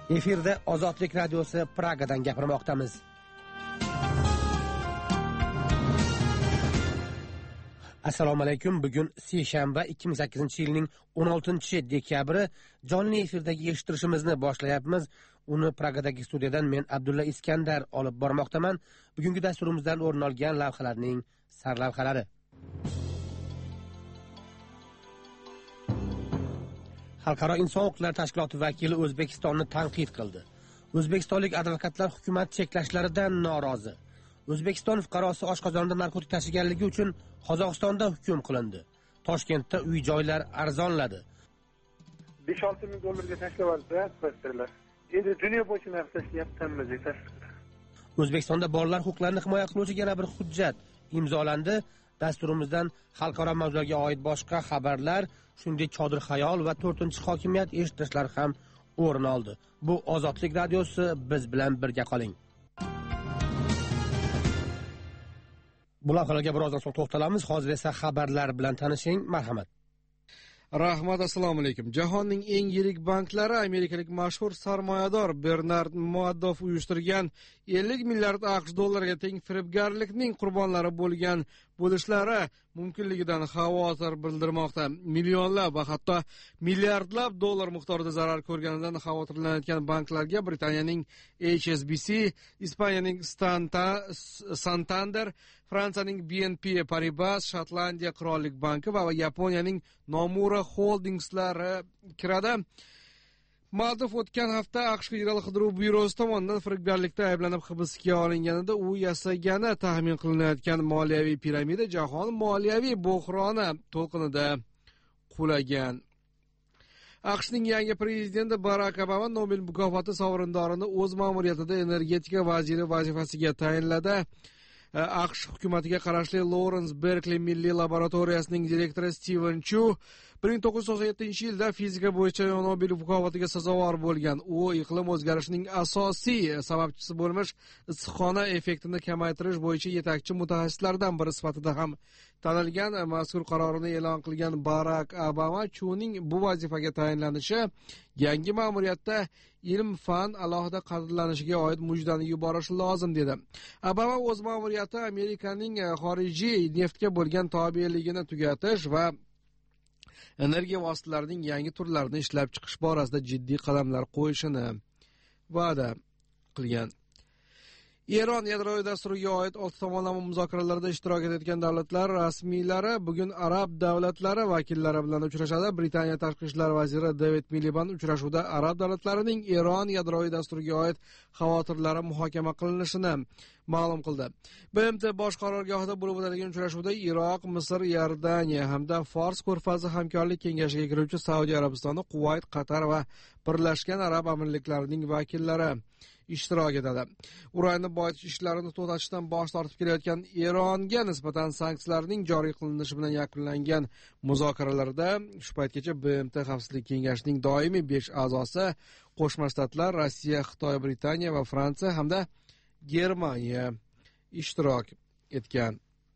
Efirda Ozodlik radiosi Pragadan gapirmoqdamiz. Assalomu alaykum. Bugun seshanba 2008-yilning 16-dekabri. Jonli efirdagi eshittirishimizni boshlayapmiz. Uni Pragadagi studiyadan men Abdulla Iskandar olib bormoqdaman. Bugungi dasturimizdan o'rin olgan lavhalarning sarlavhalari. Xalqaro inson huquqlari tashkiloti vakili O'zbekistonni tanqid qildi. O'zbekistonlik advokatlar hukumat cheklashlaridan norozi. O'zbekiston fuqarosi oshqozonda narkotik tashiganligi uchun Qozog'istonda hukm qilindi. Toshkentda uy-joylar arzonladi. 5-6 ming dollarga tashlayapti investorlar. Endi dunyo bo'yicha narx tashlayaptimiz deb. O'zbekistonda bolalar huquqlarini himoya qiluvchi yana bir hujjat imzolandi. Dasturimizdan xalqaro mavzularga oid boshqa xabarlar, shuningdek chodir xayol va 4-hokimiyat eshittirishlar ham o'rin oldi. Bu Ozodlik radiosi, biz bilan birga qoling. Bu lavhalarga birozdan so'ng to'xtalamiz. Hozir esa xabarlar bilan tanishing. Marhamat. Rahmat, assalomu alaykum. Jahonning eng yirik banklari amerikalik mashhur sarmoyador Bernard Madoff uyushtirgan 50 milliard AQSh dollariga teng firibgarlikning qurbonlari bo'lgan bo'lishlari mumkinligidan xavotir bildirmoqda. Millionlab va hatto milliardlab dollar miqdorida zarar ko'rganidan xavotirlanayotgan banklarga Britaniyaning HSBC, Ispaniyaning Santander, Fransiyaning BNP Paribas, Shotlandiya Qirollik banki va Yaponiyaning Nomura Holdingslari kiradi. Madoff o'tgan hafta AQSh Federal qidiruv byurosi tomonidan firibgarlikda ayblanib hibsga olinganida u yasagani taxmin qilinayotgan moliyaviy piramida jahon moliyaviy bo'hroni to'lqinida qulagan. AQShning yangi prezidenti Barak Obama Nobel mukofoti sovrindorini o'z ma'muriyatida energetika vaziri vazifasiga tayinladi. AQSh hukumatiga qarashli Lawrence Berkeley milliy laboratoriyasining direktori Steven Chu 1997-yilda fizika bo'yicha Nobel mukofotiga sazovor bo'lgan. U iqlim o'zgarishining asosiy sababchisi bo'lmish issiqxona effektini kamaytirish bo'yicha yetakchi mutaxassislardan biri sifatida ham tanilgan. Mazkur qarorini e'lon qilgan Barak Obama Chuning bu vazifaga tayinlanishi yangi ma'muriyatda ilm-fan alohida qadrlanishiga oid mujdani yuborishi lozim dedi. Obama o'z ma'muriyati Amerikaning xorijiy neftga bo'lgan tobeligini tugatish va energiya vositalarining yangi turlarini ishlab chiqish borasida jiddiy qadamlar qo'yishini va'da qilgan. Eron yadroviy dasturiga oid 6 tomonlama muzokaralarda ishtirok etayotgan davlatlar rasmiylari bugun arab davlatlari vakillari bilan uchrashadi. Britaniya tashqi ishlar vaziri David Miliband uchrashuvda arab davlatlarining Eron yadroviy dasturiga oid xavotirlari muhokama qilinishini ma'lum qildi. BMT bosh qarorgohida bo'lib o'tadigan uchrashuvda Iroq, Misr, Iordaniya hamda Fors ko'rfazi hamkorlik kengashiga kiruvchi Saudiya Arabistoni, Kuvayt, Qatar va Birlashgan Arab Amirliklarining vakillari ishtirok etadi. Uranni boyitish ishlarini to'xtatishdan bosh tortib kelayotgan Eronga nisbatan sanksiyalarning joriy qilinishi bilan yakunlangan muzokaralarda shu paytgacha BMT Xavfsizlik kengashining doimiy 5 a'zosi Qo'shma Shtatlar, Rossiya, Xitoy, Britaniya va Fransiya hamda Germaniya ishtirok etgan.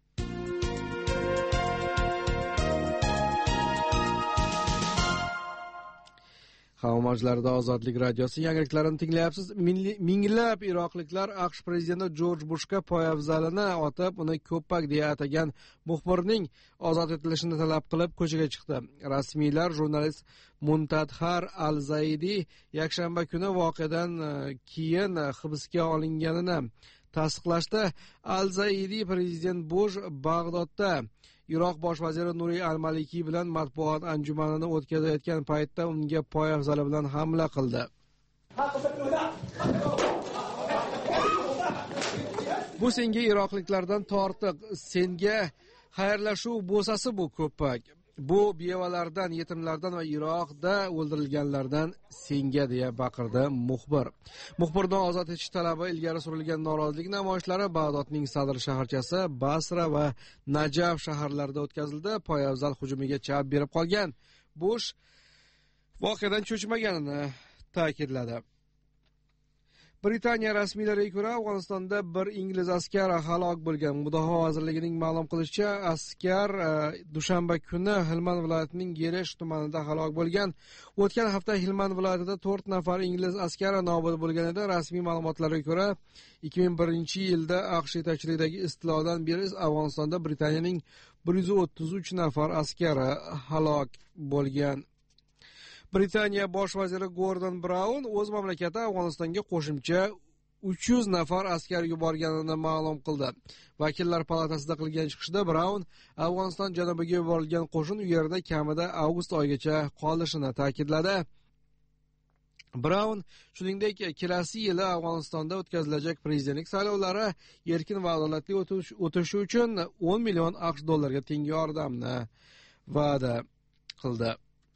Xavmajlarda Ozodlik radiosi yangiliklarini tinglayapsiz. Minglab iroqliklar AQSh prezidenti Jorj Bushga poyafzalini otib, uni ko'ppak deya atagan muxbirning ozod etilishini talab qilib ko'chaga chiqdi. Rasmiylar jurnalist Muntadhar Al-Zaidi yakshanba kuni voqeadan keyin hibsga olinganini tasdiqlashdi. Al-Zaidi prezident Bush Bag'dodda Iroq bosh vaziri Nuri al-Maliki bilan matbuot anjumanini o'tkazayotgan paytda unga poyafzali bilan hamla qildi. Bu senga iroqliklardan tortiq, senga xayrlashuv bo'sasi bu ko'ppak. Bu bevalardan, yetimlardan va Iroqda o'ldirilganlardan senga deya baqirdi muxbir. Muxbirni ozod etish talabi ilgari surilgan norozilik namoyishlari Bag'dodning sadr shaharchasi Basra va Najaf shaharlarida o'tkazildi. Poyafzal hujumiga chap berib qolgan Bush voqeadan cho'chimaganini ta'kidladi. Britaniya rasmiylariga ko'ra, Afg'onistonda bir ingliz askari halok bo'lgan. Mudofaa vazirligining ma'lum qilishicha, askar dushanba kuni Helmand viloyatining Geresh tumanida halok bo'lgan. O'tgan hafta Helmand viloyatida 4 nafar ingliz askari nobud bo'lgan edi. Rasmiy ma'lumotlarga ko'ra, 2001-yilda AQSh yetakchiligidagi istilodan beri Afg'onistonda Britaniyaning 133 nafar askari halok bo'lgan. Britaniya bosh vaziri Gordon Brown o'z mamlakati Afg'onistonga qo'shimcha 300 nafar askar yuborganini ma'lum qildi. Vakillar palatasida qilgan chiqishda Brown Afg'oniston janubiga yuborilgan qo'shin u yerda kamida avgust oyigacha qolishini ta'kidladi. Brown shuningdek, kelasi yili Afg'onistonda o'tkazilajak prezidentlik saylovlari erkin va adolatli o'tishi uchun $10 million teng yordamni va'da qildi.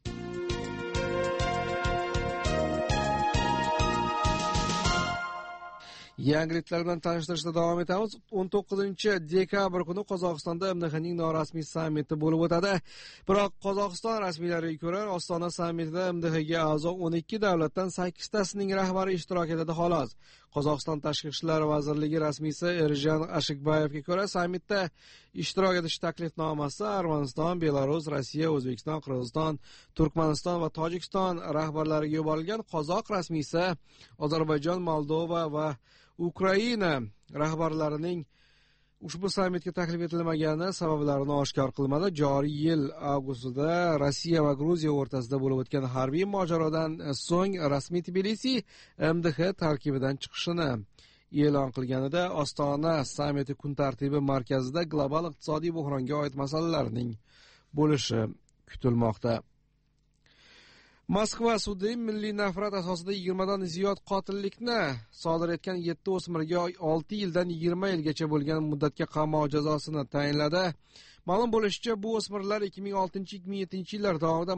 Yangiliklar bilan tanishtirishda davom etamiz. 19-dekabr kuni Qozog'istonda MDHning norasmiy sammiti bo'lib o'tadi. Biroq Qozog'iston rasmiylariga ko'ra, Ostona sammitida MDHga a'zo 12 davlatdan 8 tasining rahbari ishtirok etadi xolos. Qozog'iston Tashqi ishlar vazirligi rasmiysi Erjan Ashikbayevga ko'ra, sammitda ishtirok etish taklifnomasi Armaniston, Belarus, Rossiya, O'zbekiston, Qirg'iziston, Turkmaniston va Tojikiston rahbarlariga yuborilgan. Qozoq rasmiysi Ozarbayjon, Moldova va Ukraina rahbarlarining ushbu sammitga taklif etilmagani sabablarini oshkor qilmadi. Joriy yil avgustida Rossiya va Gruziya o'rtasida bo'lib o'tgan harbiy mojarodan so'ng rasmiy Tbilisi MDH tarkibidan chiqishini e'lon qilganida, Ostona sammiti kun tartibi markazida global iqtisodiy buhronga oid masalalarning bo'lishi kutilmoqda. Moskva sudi milliy nafrat asosida 20 dan ziyod qotillikni sodir etgan 7 o'smirga 6 yildan 20 yilgacha bo'lgan muddatga qamoq jazosini tayinladi. Ma'lum bo'lishicha, bu o'smirlar 2006-2007 yillar davomida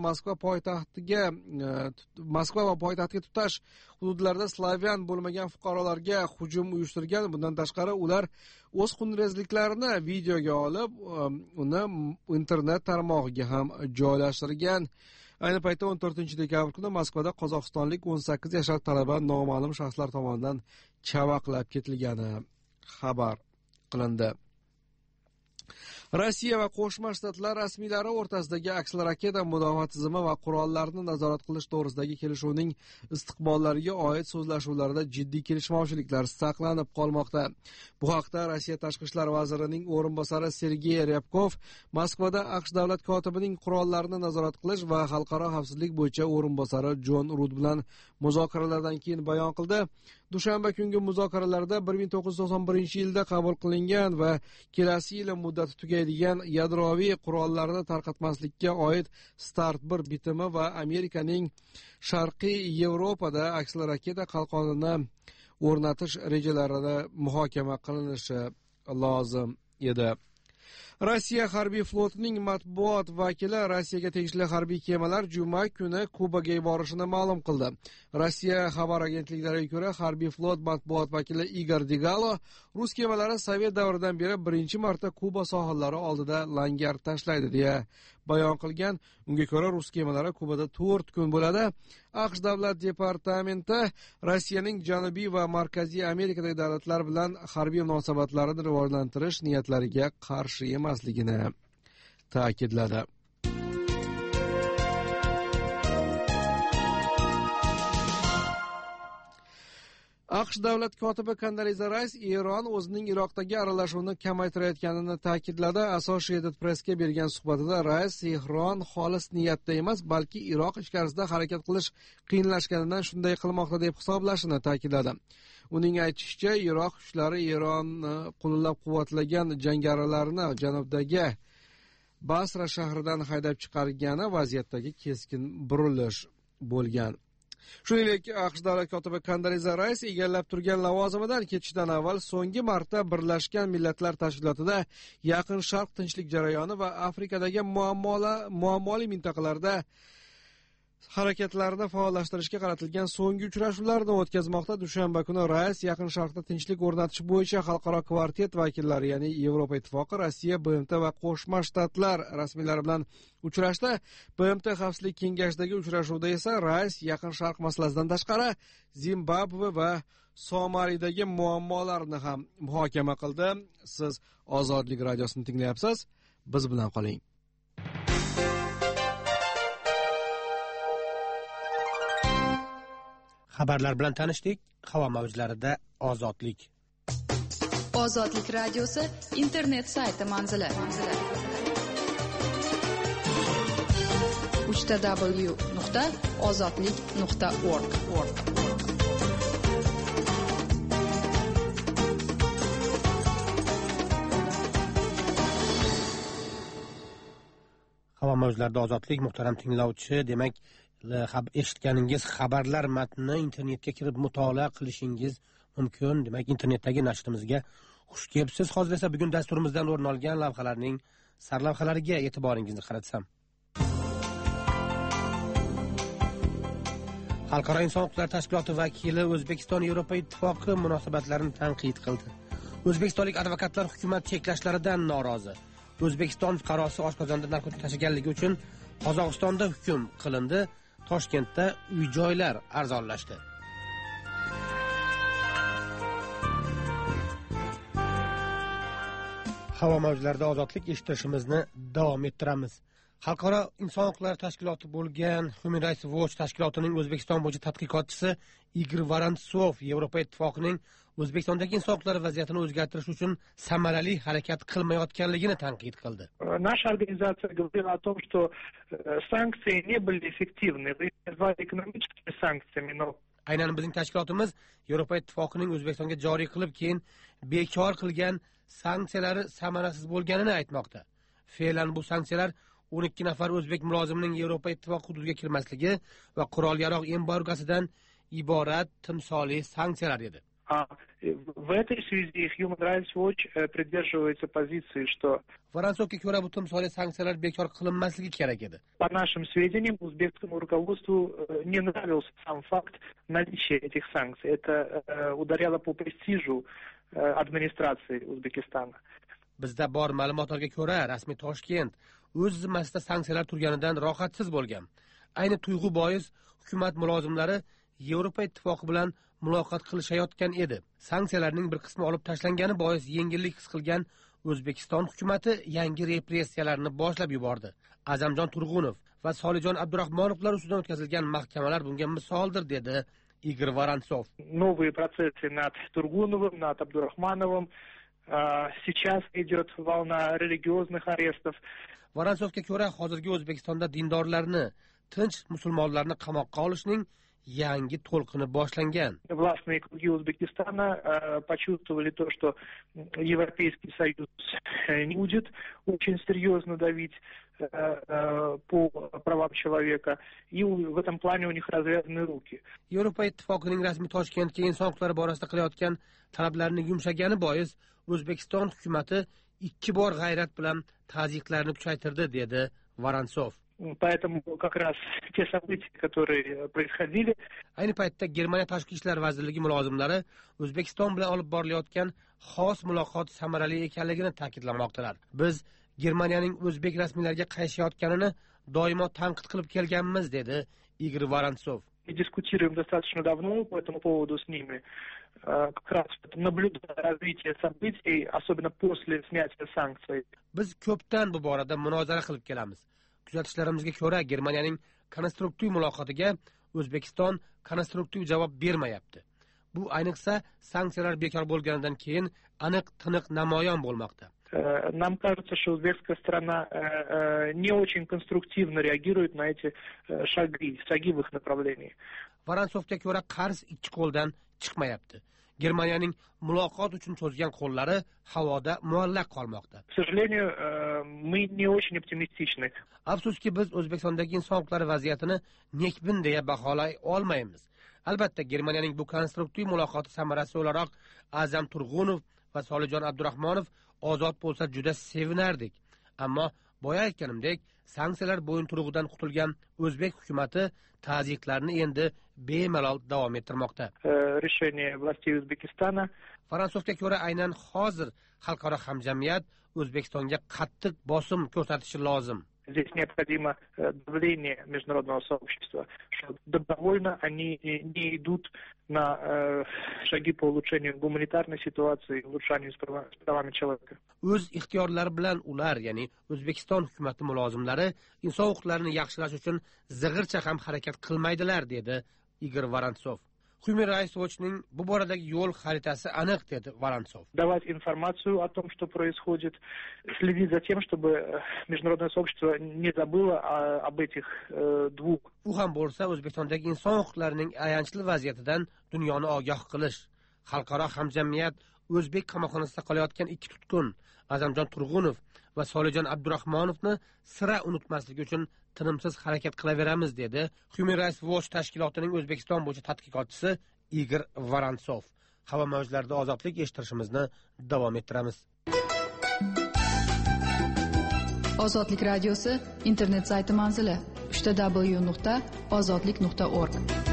Moskva va poytaxtga tutash hududlarda slavyan bo'lmagan fuqarolarga hujum uyushtirgan. Bundan tashqari, ular o'z xunrezliklarini videoga olib, uni internet tarmog'iga ham joylashtirgan. Ayni paytda 14-dekabr kuni Moskvada qozog'istonlik 18 yoshli talaba noma'lum shaxslar tomonidan chavaqlab ketilgani xabar qilindi. Rossiya va Qo'shma Shtatlar rasmiylari o'rtasidagi aksilraketa mudofaa tizimi va qurollarni nazorat qilish to'g'risidagi kelishuvning istiqbollariga oid so'zlashuvlarda jiddiy kelishmovchiliklar saqlanib qolmoqda. Bu haqda Rossiya Tashqi ishlar vazirining o'rinbosari Sergey Ryabkov Moskvada AQSh davlat kotibining qurollarni nazorat qilish va xalqaro xavfsizlik bo'yicha o'rinbosari Jon Rud bilan muzokaralardan keyin bayon qildi. Dushanba kungi muzokaralarda 1991-yilda qabul qilingan va kelasi yili muddati tugaydigan yadroviy qurollarni tarqatmaslikka oid START 1 bitimi va Amerikaning Sharqiy Yevropada aksilraketa qalqonini o'rnatish rejalarida muhokama qilinishi lozim edi. Rossiya harbiy flotining matbuot vakili Rossiyaga tegishli harbiy kemalar juma kuni Kubaga yuborishini ma'lum qildi. Rossiya xabar agentliklariga ko'ra, harbiy flot matbuot vakili Igor Digalo rus kemalari Sovet davridan beri birinchi marta Kuba sohillari oldida langar tashlaydi deya bayon qilgan. Unga ko'ra, rus kemalari Kubada 4 kun bo'ladi. AQSh davlat departamenti Rossiyaning Janubiy va Markaziy Amerikadagi davlatlar bilan harbiy munosabatlarni rivojlantirish niyatlariga qarshi emasligini ta'kidladi. AQSh davlat kotibi Kandaliza Rice Eron o'zining Iroqdagi aralashuvini kamaytirayotganini ta'kidladi. Associated Press'ga bergan suhbatida Rice Tehron xolis niyatda emas, balki Iroq ichkarisida harakat qilish qiyinlashganidan shunday qilmoqda deb hisoblashini ta'kidladi. Uning aytishicha, Iroq kuchlari Eronni qo'llab-quvvatlagan jangarilarni janubdagi Basra shahridan haydab chiqargani vaziyatdagi keskin burilish bo'lgan. Shuningdek, AQSh davlat kotibi Kandaliza Rice egallab turgan lavozimidan ketishdan avval so'nggi marta Birlashgan Millatlar Tashkilotida Yaqin Sharq tinchlik jarayoni va Afrikadagi muammoli mintaqalarda harakatlarini faollashtirishga qaratilgan so'nggi uchrashuvlarni o'tkazmoqda. Dushanba kuni rais Yaqin Sharqda tinchlik o'rnatish bo'yicha xalqaro kvartet vakillari, ya'ni Yevropa Ittifoqi, Rossiya, BMT va Qo'shma Shtatlar rasmiylari bilan uchrashdi. BMT Xavfsizlik kengashidagi uchrashuvda esa rais Yaqin Sharq masalasidan tashqari Zimbabve va Somalidagi muammolarni ham muhokama qildi. Siz Ozodlik radiosini tinglayapsiz. Biz bilan qoling. Xabarlar bilan tanishdik. Havo mavjlarida Ozodlik. Ozodlik radiosi internet sayti manzili. www.ozodlik.org. Havo mavjlarida Ozodlik. Muhtaram tinglovchi, demak, eshitganingiz xabarlar matnini internetga kirib mutolaa qilishingiz mumkin. Demak, internetdagi nashrimizga xush kelibsiz. Hozir esa bugun dasturimizdan o'rin olgan lavhalarning sarlavhalariga e'tiboringizni qaratsam. Xalqaro inson huquqlari tashkiloti vakili O'zbekiston Yevropa Ittifoqi munosabatlarini tanqid qildi. O'zbekistonlik advokatlar hukumat cheklashlaridan norozi. O'zbekiston fuqarosi oshqozonda narkotik tashiganligi uchun Qozog'istonda hukm qilindi. Toshkentda uy-joylar arzonlashdi. Havo mavjlarida Ozodlik eshittirishimizni davom ettiramiz. Xalqaro inson huquqlari tashkiloti bo'lgan Human Rights Watch tashkilotining O'zbekiston bo'yicha tadqiqotchisi Igor Vorontsov Yevropa Ittifoqining O'zbekistondagi inson huquqlari vaziyatini o'zgartirish uchun samarali harakat qilmayotganligini tanqid qildi. Наша организация говорила о том, что санкции не были эффективны. Вы назвали экономическими санкциями, но Aynan bizning tashkilotimiz Yevropa Ittifoqining O'zbekistonga joriy qilib keyin bekor qilgan sanksiyalari samarasiz bo'lganini aytmoqda. Fe'lan bu sanksiyalar 12 nafar o'zbek mulozimining Yevropa Ittifoqi hududiga kirmasligi va qurol-yarog' embargosidan iborat timsoliy sanksiyalar edi. В этой связи Human Rights Watch придерживается позиции, что Vorontsovga ko'ra bu timsoliy sanksiyalar bekor qilinmasligi kerak edi. по нашим сведениям узбекскому руководству не нравился сам факт наличия этих санкций. Это ударяло по престижу администрации Узбекистана. Bizda bor ma'lumotlarga ko'ra, rasmiy Toshkent o'z zimmasida sanksiyalar turganidan rohatsiz bo'lgan. Ayni tuyg'u bois hukumat mulozimlari Yevropa Ittifoqi bilan muloqot qilishayotgan edi. Sanksiyalarning bir qismi olib tashlangani bois yengillik his qilgan O'zbekiston hukumatı yangi repressiyalarni boshlab yubordi. Azamjon Turg'unov va Solijon Abdurahmonovlar ustidan o'tkazilgan mahkamalar bunga misoldir, dedi Igor Vorontsov. Новые процессы над Тургуновым, над Абдурахмановым. Сейчас идет волна религиозных арестов. Vorontsovga ko'ra, hozirgi O'zbekistonda dindorlarni, tinch musulmonlarni qamoqqa olishning yangi to'lqini boshlangan. Властные круги Узбекистана почувствовали то, что Европейский Союз не будет очень серьезно давить по правам человека, и в этом плане у них развязаны руки. Yevropa Ittifoqining rasmiy Toshkentga inson huquqlari borasida qilayotgan talablarini yumshagani bois O'zbekiston hukumatı 2 bor g'ayrat bilan ta'ziqlarni kuchaytirdi, dedi Vorontsov. Поэтому как раз те события, которые происходили, ayni paytda Germaniya tashqi ishlar vazirligi mulozimlari O'zbekiston bilan olib borilayotgan xos muloqot samarali ekanligini ta'kidlamoqdalar. Biz Germaniyaning o'zbek rasmiylariga qayshayotganini doimo tanqid qilib kelganmiz, dedi Igor Vorontsov. дискутируем достаточно давно по этому поводу с ними. Как раз наблюдая развитие событий, особенно после снятия санкций. Biz ko'pdan bu borada munozara qilib kelamiz. Kuzatishlarimizga ko'ra, Germaniyaning konstruktiv muloqotiga O'zbekiston konstruktiv javob bermayapti. Bu ayniqsa sanksiyalar bekor bo'lganidan keyin aniq-tiniq namoyon bo'lmoqda. Нам кажется, что узбекская сторона не очень конструктивно реагирует на эти шаги в их направлении. Vorontsovga ko'ra, qarz ikki qo'ldan chiqmayapti. Germaniyaning muloqot uchun cho'zgan qo'llari havoda muallaq qolmoqda. К сожалению, мы не очень оптимистичны. Afsuski, biz O'zbekistondagi inson huquqlari vaziyatini nekbin deya baholay olmaymiz. Albatta, Germaniyaning bu konstruktiv muloqoti samarasi o'laroq Azam Turg'unov va Solijon Abdurahmonov ozod bo'lsa juda sevinardik. Ammo boya aytganimdek, sanksiyalar bo'yinturug'idan qutulgan o'zbek hukumati ta'ziyqlarni endi bemalol davom ettirmoqda. Решение властей Узбекистана. Faransovga ko'ra, aynan hozir xalqaro hamjamiyat O'zbekistonga qattiq bosim ko'rsatishi lozim. Здесь необходимо давление международного сообщества, что добровольно они не идут на шаги по улучшению гуманитарной ситуации, улучшению с правами человека. O'z ixtiyorlari bilan ular, ya'ni O'zbekiston hukumati mulozimlari inson huquqlarini yaxshilash uchun zig'ircha ham harakat qilmaydilar, dedi Igor Vorontsov. Human Rights Watch'ning bu boradagi yo'l xaritasi aniq, dedi Vorontsov. Давать информацию о том, что происходит, следить за тем, чтобы международное сообщество не забыло об этих двух. U ham bo'lsa, O'zbekistondagi inson huquqlarining ayanchli vaziyatidan dunyoni ogoh qilish, xalqaro hamjamiyat o'zbek qamoqxonasida qolayotgan ikki tutqun Azamjon Turg'unov va Solijon Abdurahmonovni sira unutmaslik uchun tinimsiz harakat qilaveramiz, dedi Human Rights Watch tashkilotining O'zbekiston bo'yicha tadqiqotchisi Igor Vorontsov. Havo mavjlarida ozodlik eshittirishimizni davom ettiramiz. Ozodlik radiosi internet sayti manzili www.ozodlik.org.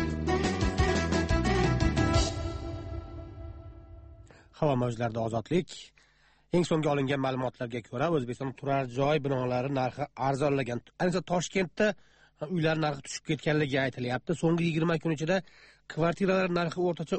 Havo mavjlarida ozodlik. Eng so'nggi olingan ma'lumotlarga ko'ra, O'zbekiston turar joy binolari narxi arzonlagan. Ayniqsa Toshkentda uylar narxi tushib ketganligi aytilyapti. So'nggi 20 kun ichida kvartiralar narxi o'rtacha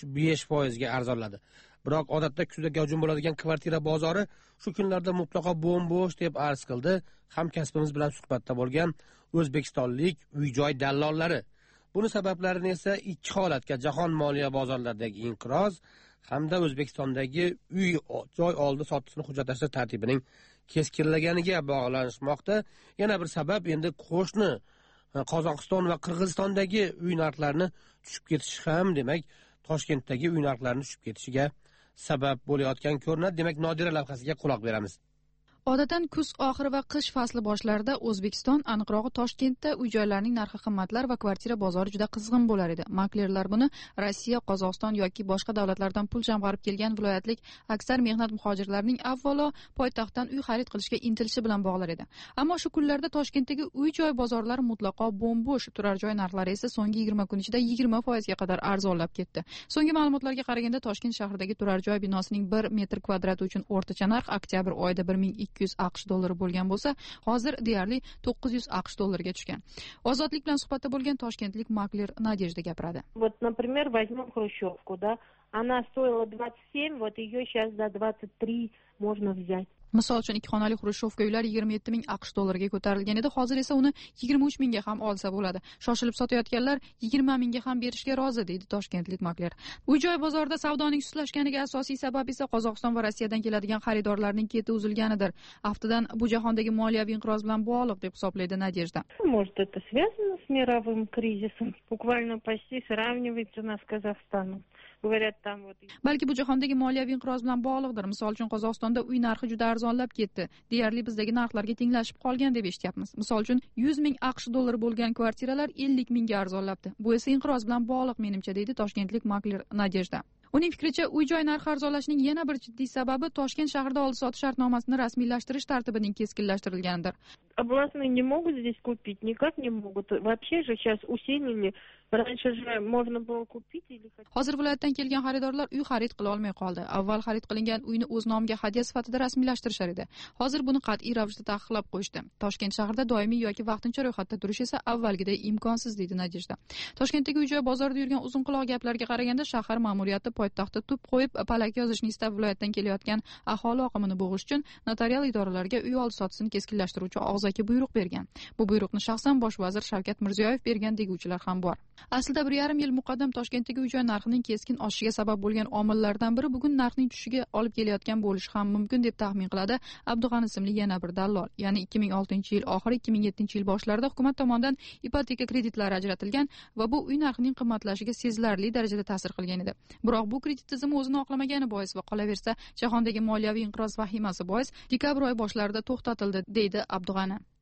3-5% ga arzonladi. Biroq odatda kuzda gavjum bo'ladigan kvartira bozori shu kunlarda mutlaqo bo'm-bo'sh deb arz qildi hamkasbimiz bilan suhbatda bo'lgan o'zbekistonlik uy-joy dallollari. Buni sabablarini esa ikki holatga: jahon moliya bozorlaridagi inqiroz hamda O'zbekistondagi uy-joy oldi-sotishni hujjatlashtirish tartibining keskinlaganiga bog'lanishmoqda. Yana bir sabab endi qo'shni Qozog'iston va Qirg'izistondagi uy narxlarini tushib ketishi ham, demak, Toshkentdagi uy narxlarini tushib ketishiga sabab bo'layotgan ko'rinadi. Demak, Nodira lavhasiga quloq beramiz. Odatdan kuz oxiri va qish fasli boshlarida O'zbekiston, aniqrog'i Toshkentda uy-joylarning narxi qimmatlar va kvartira bozori juda qizg'in bo'lar edi. Maklerlar buni Rossiya, Qozog'iston yoki boshqa davlatlardan pul jamg'arib kelgan viloyatlik aksar mehnat muhojirlarining avvalo poytaxtdan uy xarid qilishga intilishi bilan bog'lar edi. Ammo shu kunlarda Toshkentdagi uy-joy bozorlari mutlaqo bo'm-bo'sh, turar joy narxlari esa so'nggi 20 kun ichida 20% ga qadar arzonlab ketdi. So'nggi ma'lumotlarga qaraganda Toshkent shahridagi turar joy binosining 1 metr kvadrati uchun o'rtacha narx oktyabr oyida 1200 AQSh dollari bo'lgan bo'lsa, hozir deyarli 900 AQSh dollariga tushgan. Ozodlik bilan suhbatda bo'lgan toshkentlik makler Nadejda gapiradi. Вот, например, возьмем хрущевку, да? Она стоила 27, вот ее сейчас за 23 можно взять. Misol uchun ikki xonali xrushchevka uylar 27 ming AQSh dollariga ko'tarilgan edi. Hozir esa uni 23 mingga ham olsa bo'ladi. Shoshilib sotayotganlar 20 mingga ham berishga rozi, deydi toshkentlik makler. Uy-joy bozorida savdoning sustlashganiga asosiy sabab esa Qozog'iston va Rossiyadan keladigan xaridorlarning keti uzilganidir. Aftidan bu jahondagi moliyaviy inqiroz bilan bog'liq deb hisoblaydi Nadejda. Может, это связано с мировым кризисом? Буквально почти сравнивается нас с Казахстаном. Говорят, там вот... Balki bu jahondagi moliyaviy inqiroz bilan bog'liqdir. Misol uchun Qozog'istonda uy narxi juda arzonlab ketdi. Deyarli bizdagi narxlarga tenglashib qolgan deb eshityapmiz. Misol uchun 100 ming AQSh dollari bo'lgan kvartiralar 50 mingga arzonlabdi. Bu esa inqiroz bilan bog'liq menimcha, deydi toshkentlik makler Nadejda. Uning fikricha, uy-joy narxi arzonlashining yana bir jiddiy sababi Toshkent shahrida oldi-sotdi shartnomasini rasmiylashtirish tartibining keskinlashtirilganidir. Областные не могут здесь купить, никак не могут. Вообще же сейчас усилили. Раньше же можно было купить или... Hozir viloyatdan kelgan xaridorlar uy xarid qila olmay qoldi. Avval xarid qilingan uyni o'z nomiga hadya sifatida rasmiylashtirishar edi. Hozir buni qat'iy ravishda taqiqlab qo'yishdi. Toshkent shahrida doimiy yoki vaqtincha ro'yxatda turish esa avvalgiday imkonsiz, deydi Nadejda. Toshkentdagi uy-joy bozorida yurgan uzun quloq gaplarga qaraganda shahar ma'muriyati poytaxtda tup qo'yib, palak yozishni istab viloyatdan kelayotgan aholi oqimini bo'g'ish uchun notarial idoralarga uy oldi-sotishni keskinlashtiruvchi og'zaki buyruq bergan. Bu buyruqni shaxsan bosh vazir Shavkat Mirziyoyev bergan deguvchilar ham bor. Aslida 1,5 yil muqaddam Toshkentdagi uy-joy narxining keskin oshishiga sabab bo'lgan omillardan biri bugun narxning tushishiga olib kelayotgan bo'lishi ham mumkin deb taxmin qiladi Abdug'ani ismli yana bir dallol. Ya'ni 2006-yil oxiri 2007-yil boshlarida hukumat tomonidan ipoteka kreditlari ajratilgan va bu uy narxining qimmatlashiga sezilarli darajada ta'sir qilgan edi. Biroq bu kredit tizimi o'zini oqlamagani bois va qolaversa jahondagi moliyaviy inqiroz vahimasi bois dekabr oyi boshlarida to'xtatildi, deydi Abdug'ani.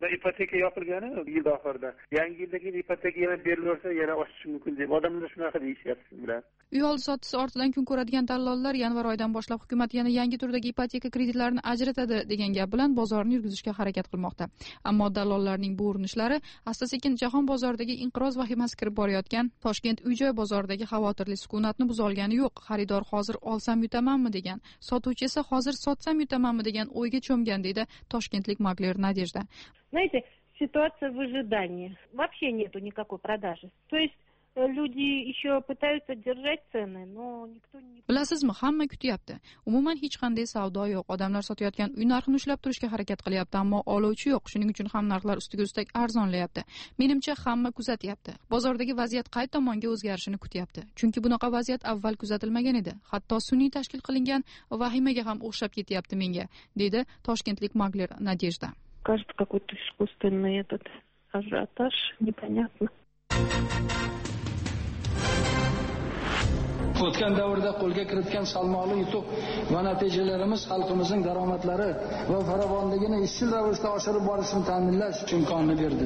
ipoteka yopilgani yil oxirida. Yangi yildagi ipoteka yana berilarsa yana oshishi mumkin deb odamlar shunaqa deyishyapti bilan. Uy oldi sottisi ortidan kun ko'radigan dallollar yanvar oyidan boshlab hukumat yana yangi turdagi ipoteka kreditlarini ajratadi degan gap bilan bozorni yurgizishga harakat qilmoqda. Ammo dallollarning bu urinishlari asta-sekin jahon bozoridagi inqiroz vahimasi kirib borayotgan Toshkent uy-joy bozoridagi xavotirli sukunatni buzolgani yo'q. Xaridor hozir olsam yutamanmi degan, sotuvchi esa hozir sotsam yutamanmi degan o'yga cho'mgan deydi toshkentlik makler Nadejda. Знаете, ситуация в ожидании. Вообще нету никакой продажи. То есть люди еще пытаются держать цены, но никто не... Bilasizmi, hamma kutyapti. Umuman hech qanday savdo yo'q. Odamlar sotayotgan uy narxini ushlab turishga harakat qilyapti, ammo oluvchi yo'q. Shuning uchun ham narxlar ustiga ustak arzonlayapti. Menimcha hamma kuzatyapti. Bozordagi vaziyat qay tomonga o'zgarishini kutyapti. Chunki bunaqa vaziyat avval kuzatilmagan edi. Hatto sun'iy tashkil qilingan vahimaga ham o'xshab ketyapti menga, dedi toshkentlik makler Nadejda. Кажется, какой-то искусственный этот ажиотаж, непонятно. O'tgan davrda qo'lga kiritgan salmoqli yutuq va natijalarimiz xalqimizning daromadlari va farovonligini izchil ravishda oshirib borishini ta'minlash imkonini berdi.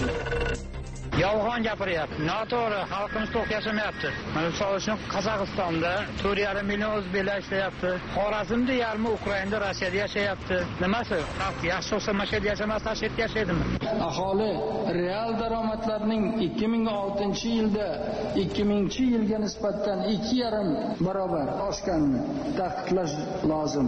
Yolg'on gapiryapti. Noto'g'ri, xalqimiz to'q yashamayapti. Mana misol uchun Qozog'istonda 4,5 million o'zbeklar ishlayapti. Xorazmda yarmi Ukrainada, Rossiyada yashayapti. Nimasi? Xalq yaxshi bo'lsa mana shu yerda yashamasdan shu yerda yashaydimi? Aholi real daromadlarning 2006-yilda 2000-yilga nisbatan 2,5 barobar oshganini ta'kidlash lozim.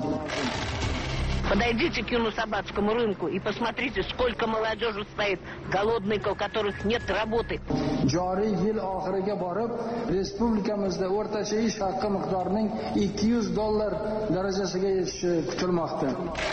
Подойдите к Юнусабадскому рынку и посмотрите, сколько молодежи стоит голодной, у которых нет работы. Joriy yil oxiriga borib, respublikamizda o'rtacha ish haqi miqdorining $200 darajasiga yetishi kutilmoqda.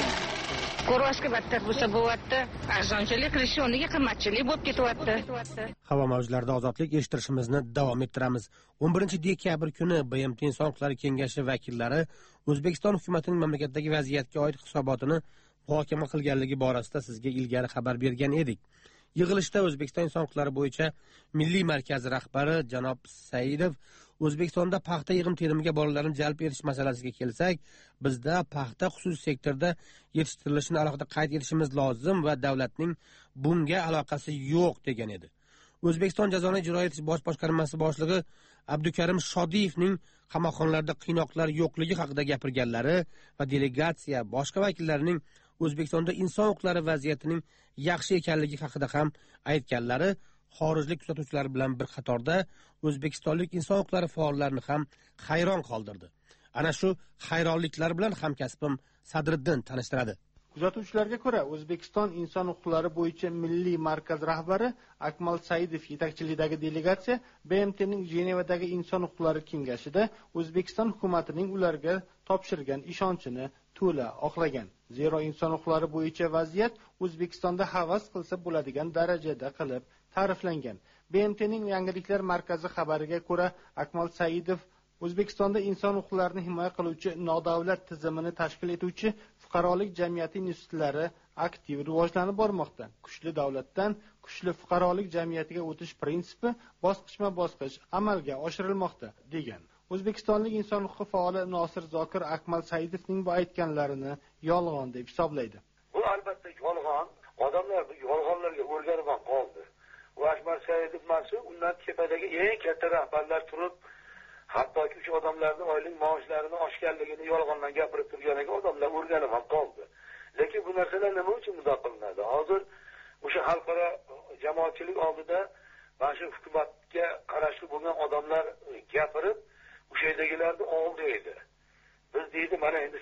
Ko'rvashga battar bo'lsa bo'lyapti. Arzonchilik qilishi o'rniga qimmatchilik bo'lib ketyapti. Havo mavjlarida ozodlik eshittirishimizni davom ettiramiz. 11-dekabr kuni BMT Inson huquqlari kengashi vakillari O'zbekiston hukumatining mamlakatdagi vaziyatga oid hisobotini muhokama qilganligi borasida sizga ilgari xabar bergan edik. Yig'ilishda O'zbekiston inson huquqlari bo'yicha Milliy markazi rahbari janob Saidov O'zbekistonda paxta yig'im-terimiga bolalarni jalb etish masalasiga kelsak, bizda paxta xususiy sektorda yetishtirilishini alohida qayd etishimiz lozim va davlatning bunga aloqasi yo'q degan edi. O'zbekiston jazoni ijro etish bosh boshqarmasi boshlig'i Abdukarim Shodiyevning qamoqxonalarda qiynoqlar yo'qligi haqida gapirganlari va delegatsiya boshqa vakillarining O'zbekistonda inson huquqlari vaziyatining yaxshi ekanligi haqida ham aytganlari xorijlik kuzatuvchilar bilan bir qatorda o'zbekistonlik inson huquqlari faollarini ham hayron qoldirdi. Ana shu hayronliklar bilan hamkasbim Sadriddin tanishtiradi. Kuzatuvchilarga ko'ra, O'zbekiston inson huquqlari bo'yicha Milliy markaz rahbari Akmal Saidov yetakchiligidagi delegatsiya BMTning Jenevadagi inson huquqlari kengashida O'zbekiston hukumatining ularga topshirgan ishonchini to'la oqlagan. Zero inson huquqlari bo'yicha vaziyat O'zbekistonda havas qilsa bo'ladigan darajada qilib ta'riflangan. BMTning yangiliklar markazi xabariga ko'ra, Akmal Saidov O'zbekistonda inson huquqlarini himoya qiluvchi nodavlat tizimini tashkil etuvchi fuqarolik jamiyati institutlari aktiv rivojlanib bormoqda. Kuchli davlatdan kuchli fuqarolik jamiyatiga o'tish prinsipi bosqichma-bosqich amalga oshirilmoqda degan. O'zbekistonlik inson huquqi faoli Nosir Zokir Akmal Saidovning bu aytganlarini yolg'on deb hisoblaydi. Bu albatta yolg'on. Odamlar bu yolg'onlarga o'rganib qoldi. Bu Akmal Saidov emas, undan tepadagi eng katta rahbarlar turib, hattoki o'sha odamlarning oylik maoshlarini oshganligini yolg'ondan gapirib turganiga odamlar o'rganib qoldi. Lekin bu narsalar nima uchun bunday qilinadi? Hozir o'sha xalqaro jamoatchilik oldida mana shu hukumatga qarashli bo'lgan odamlar gapirib, o'sha yerdagilarni oldaydi. Biz deydi, mana endi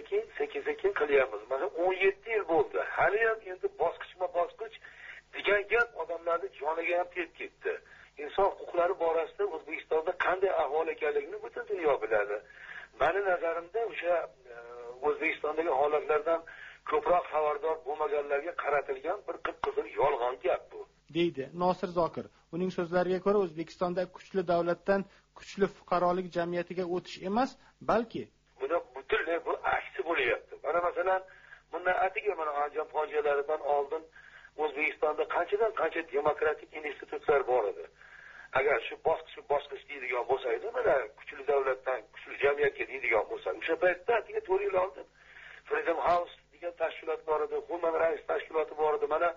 sekin qilyapmiz. Mana 17 yil bo'ldi. Hali ham endi bosqichma-bosqich degan gap odamlarning joniga ham tegib ketdi. Inson huquqlari borasida O'zbekistonda qanday ahvol ekanligini butun dunyo biladi. Meni nazarimda o'sha O'zbekistondagi holatlardan ko'proq xabardor bo'lmaganlarga qaratilgan bir qip-qizil yolg'on gap bu, deydi Nosir Zokir. Uning so'zlariga ko'ra, O'zbekistonda kuchli davlatdan kuchli fuqarolik jamiyatiga o'tish emas, balki buni butunlay bu aksi bo'lyapti. Mana masalan, bundan atigi mana Anjom fojialaridan oldin O'zbekistonda qancha demokratik institutlar bor edi. Agar shu bosqich deydigan bo'lsa edi, mana kuchli davlatdan kuchli jamiyatga deydigan bo'lsa, o'sha paytda 4 yil oldin Freedom House degan tashkilot bor edi, Human Rights tashkiloti bor edi. Mana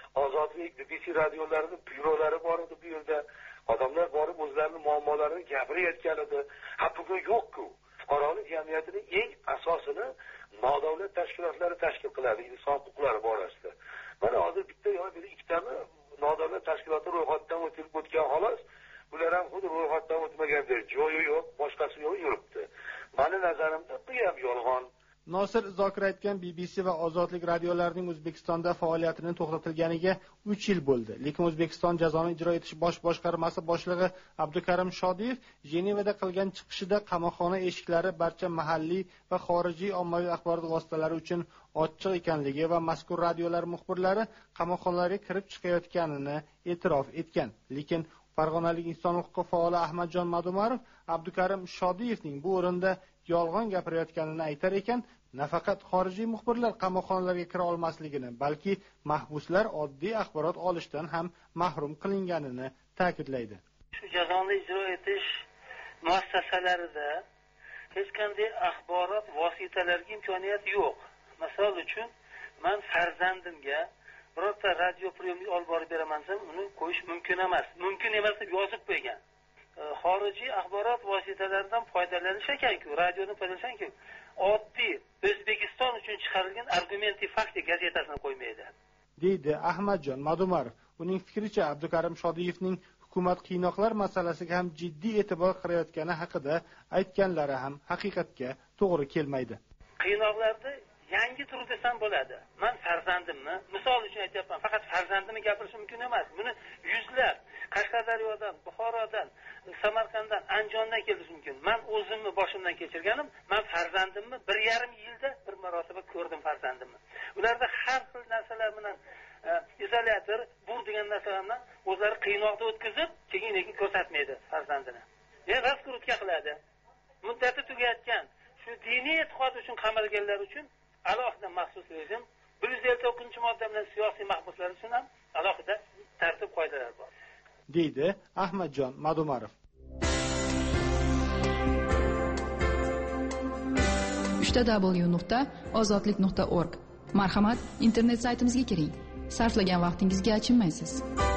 Ozodlik, BBC radiolarida byurolari bor edi bu yerda. Odamlar borib o'zlarining muammolarini gapirayotgan edi. Bugun yo'q-ku. Fuqarolik jamiyatining eng asosini nodavlat tashkilotlari tashkil qiladi inson huquqlari borasida. Mana hozir bitta yoki ikkitami nodavlat tashkilotlar ro'yxatdan o'tgan xolos. Ular ham xuddi ro'yxatdan o'tmagandek, joyi yo'q, boshqasi yo'q yuribdi. Meni nazarimda bu ham yolg'on. Nosir Zokir aytgan BBC va Ozodlik radiolarining O'zbekistonda faoliyatining to'xtatilganiga 3 yil bo'ldi. Lekin O'zbekiston jazoni ijro etish bosh boshqarmasi boshlig'i Abdukarim Shodiyev Jenevada qilgan chiqishida qamoqxona eshiklari barcha mahalliy va xorijiy ommaviy axborot vositalari uchun ochiq ekanligi va mazkur radiolar muxbirlari qamoqxonalarga kirib chiqayotganini e'tirof etgan. Lekin Farg'onalik inson huquqi faoli Ahmadjon Madumarov Abdukarim Shodiyevning bu o'rinda yolg'on gapirayotganini aytar ekan, nafaqat xorijiy muxbirlar qamoqxonalarga kira olmasligini, balki mahbuslar oddiy axborot olishdan ham mahrum qilinganini ta'kidlaydi. Shu jazoni ijro etish muassasalarida hech qanday axborot vositalariga imkoniyat yo'q. Misol uchun, men farzandimga birorta radio priyomnik olib borib beraman desam, uni qo'yish mumkin emas. Mumkin emas deb yozib qo'ygan. Xorijiy axborot vositalaridan foydalanish ekan-ku, radioni foydalanishan-ku, oddiy O'zbekiston uchun chiqarilgan Argumenti Fakti gazetasini qo'ymaydi, deydi Ahmadjon Madumarov. Uning fikricha, Abdukarim Shodiyevning hukumat qiynoqlar masalasiga ham jiddiy e'tibor qaratayotgani haqida aytganlari ham haqiqatga to'g'ri kelmaydi. Qiynoqlarda yangi tur desam bo'ladi. Men farzandimni, misol uchun aytyapman, faqat farzandimni gapirish mumkin emas. Buni yuzlab Qashqadaryodan, Buxorodan, Samarqanddan, Andijondan kelishi mumkin. Men o'zimni boshimdan kechirganim, men farzandimni 1,5 yilda bir marotaba ko'rdim farzandimni. Ularda har xil narsalar bilan izolyator, bu degan narsalar bilan o'zlari qiynoqda o'tkazib, keyin ko'rsatmaydi farzandini. Raskurutka qiladi. Muddati tugatgan shu diniy e'tiqod uchun qamalganlar uchun alohida maxsus rejim, 159-modda bilan siyosiy mahbuslar uchun ham alohida tartib qoidalar bor, deydi Ahmadjon Madumarov. 3w.ozodlik.org. Marhamat, internet saytimizga kiring. Sarflagan vaqtingizga achinmaysiz.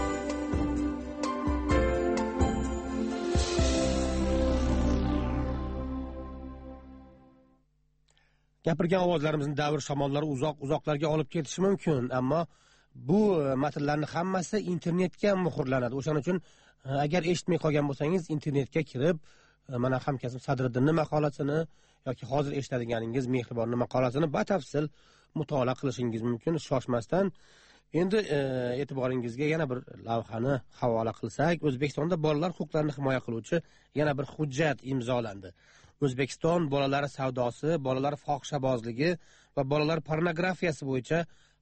Gapirgan ovozlarimizni davr shamollari uzoqlarga olib ketishi mumkin, ammo bu matnlarning hammasi internetga muhrlanadi. O'shaning uchun agar eshitmay qolgan bo'lsangiz, internetga kirib, mana hamkasb Sadriddinning maqolasini yoki hozir eshitadiganingiz Mehribonning maqolasini batafsil mutolaa qilishingiz mumkin, shoshmasdan. Endi e'tiboringizga yana bir lavhani havola qilsak, O'zbekistonda bolalar huquqlarini himoya qiluvchi yana bir hujjat imzolandi. O'zbekiston bolalar savdosi, bolalar fohishabozligi va bolalar pornografiyasi bo'yicha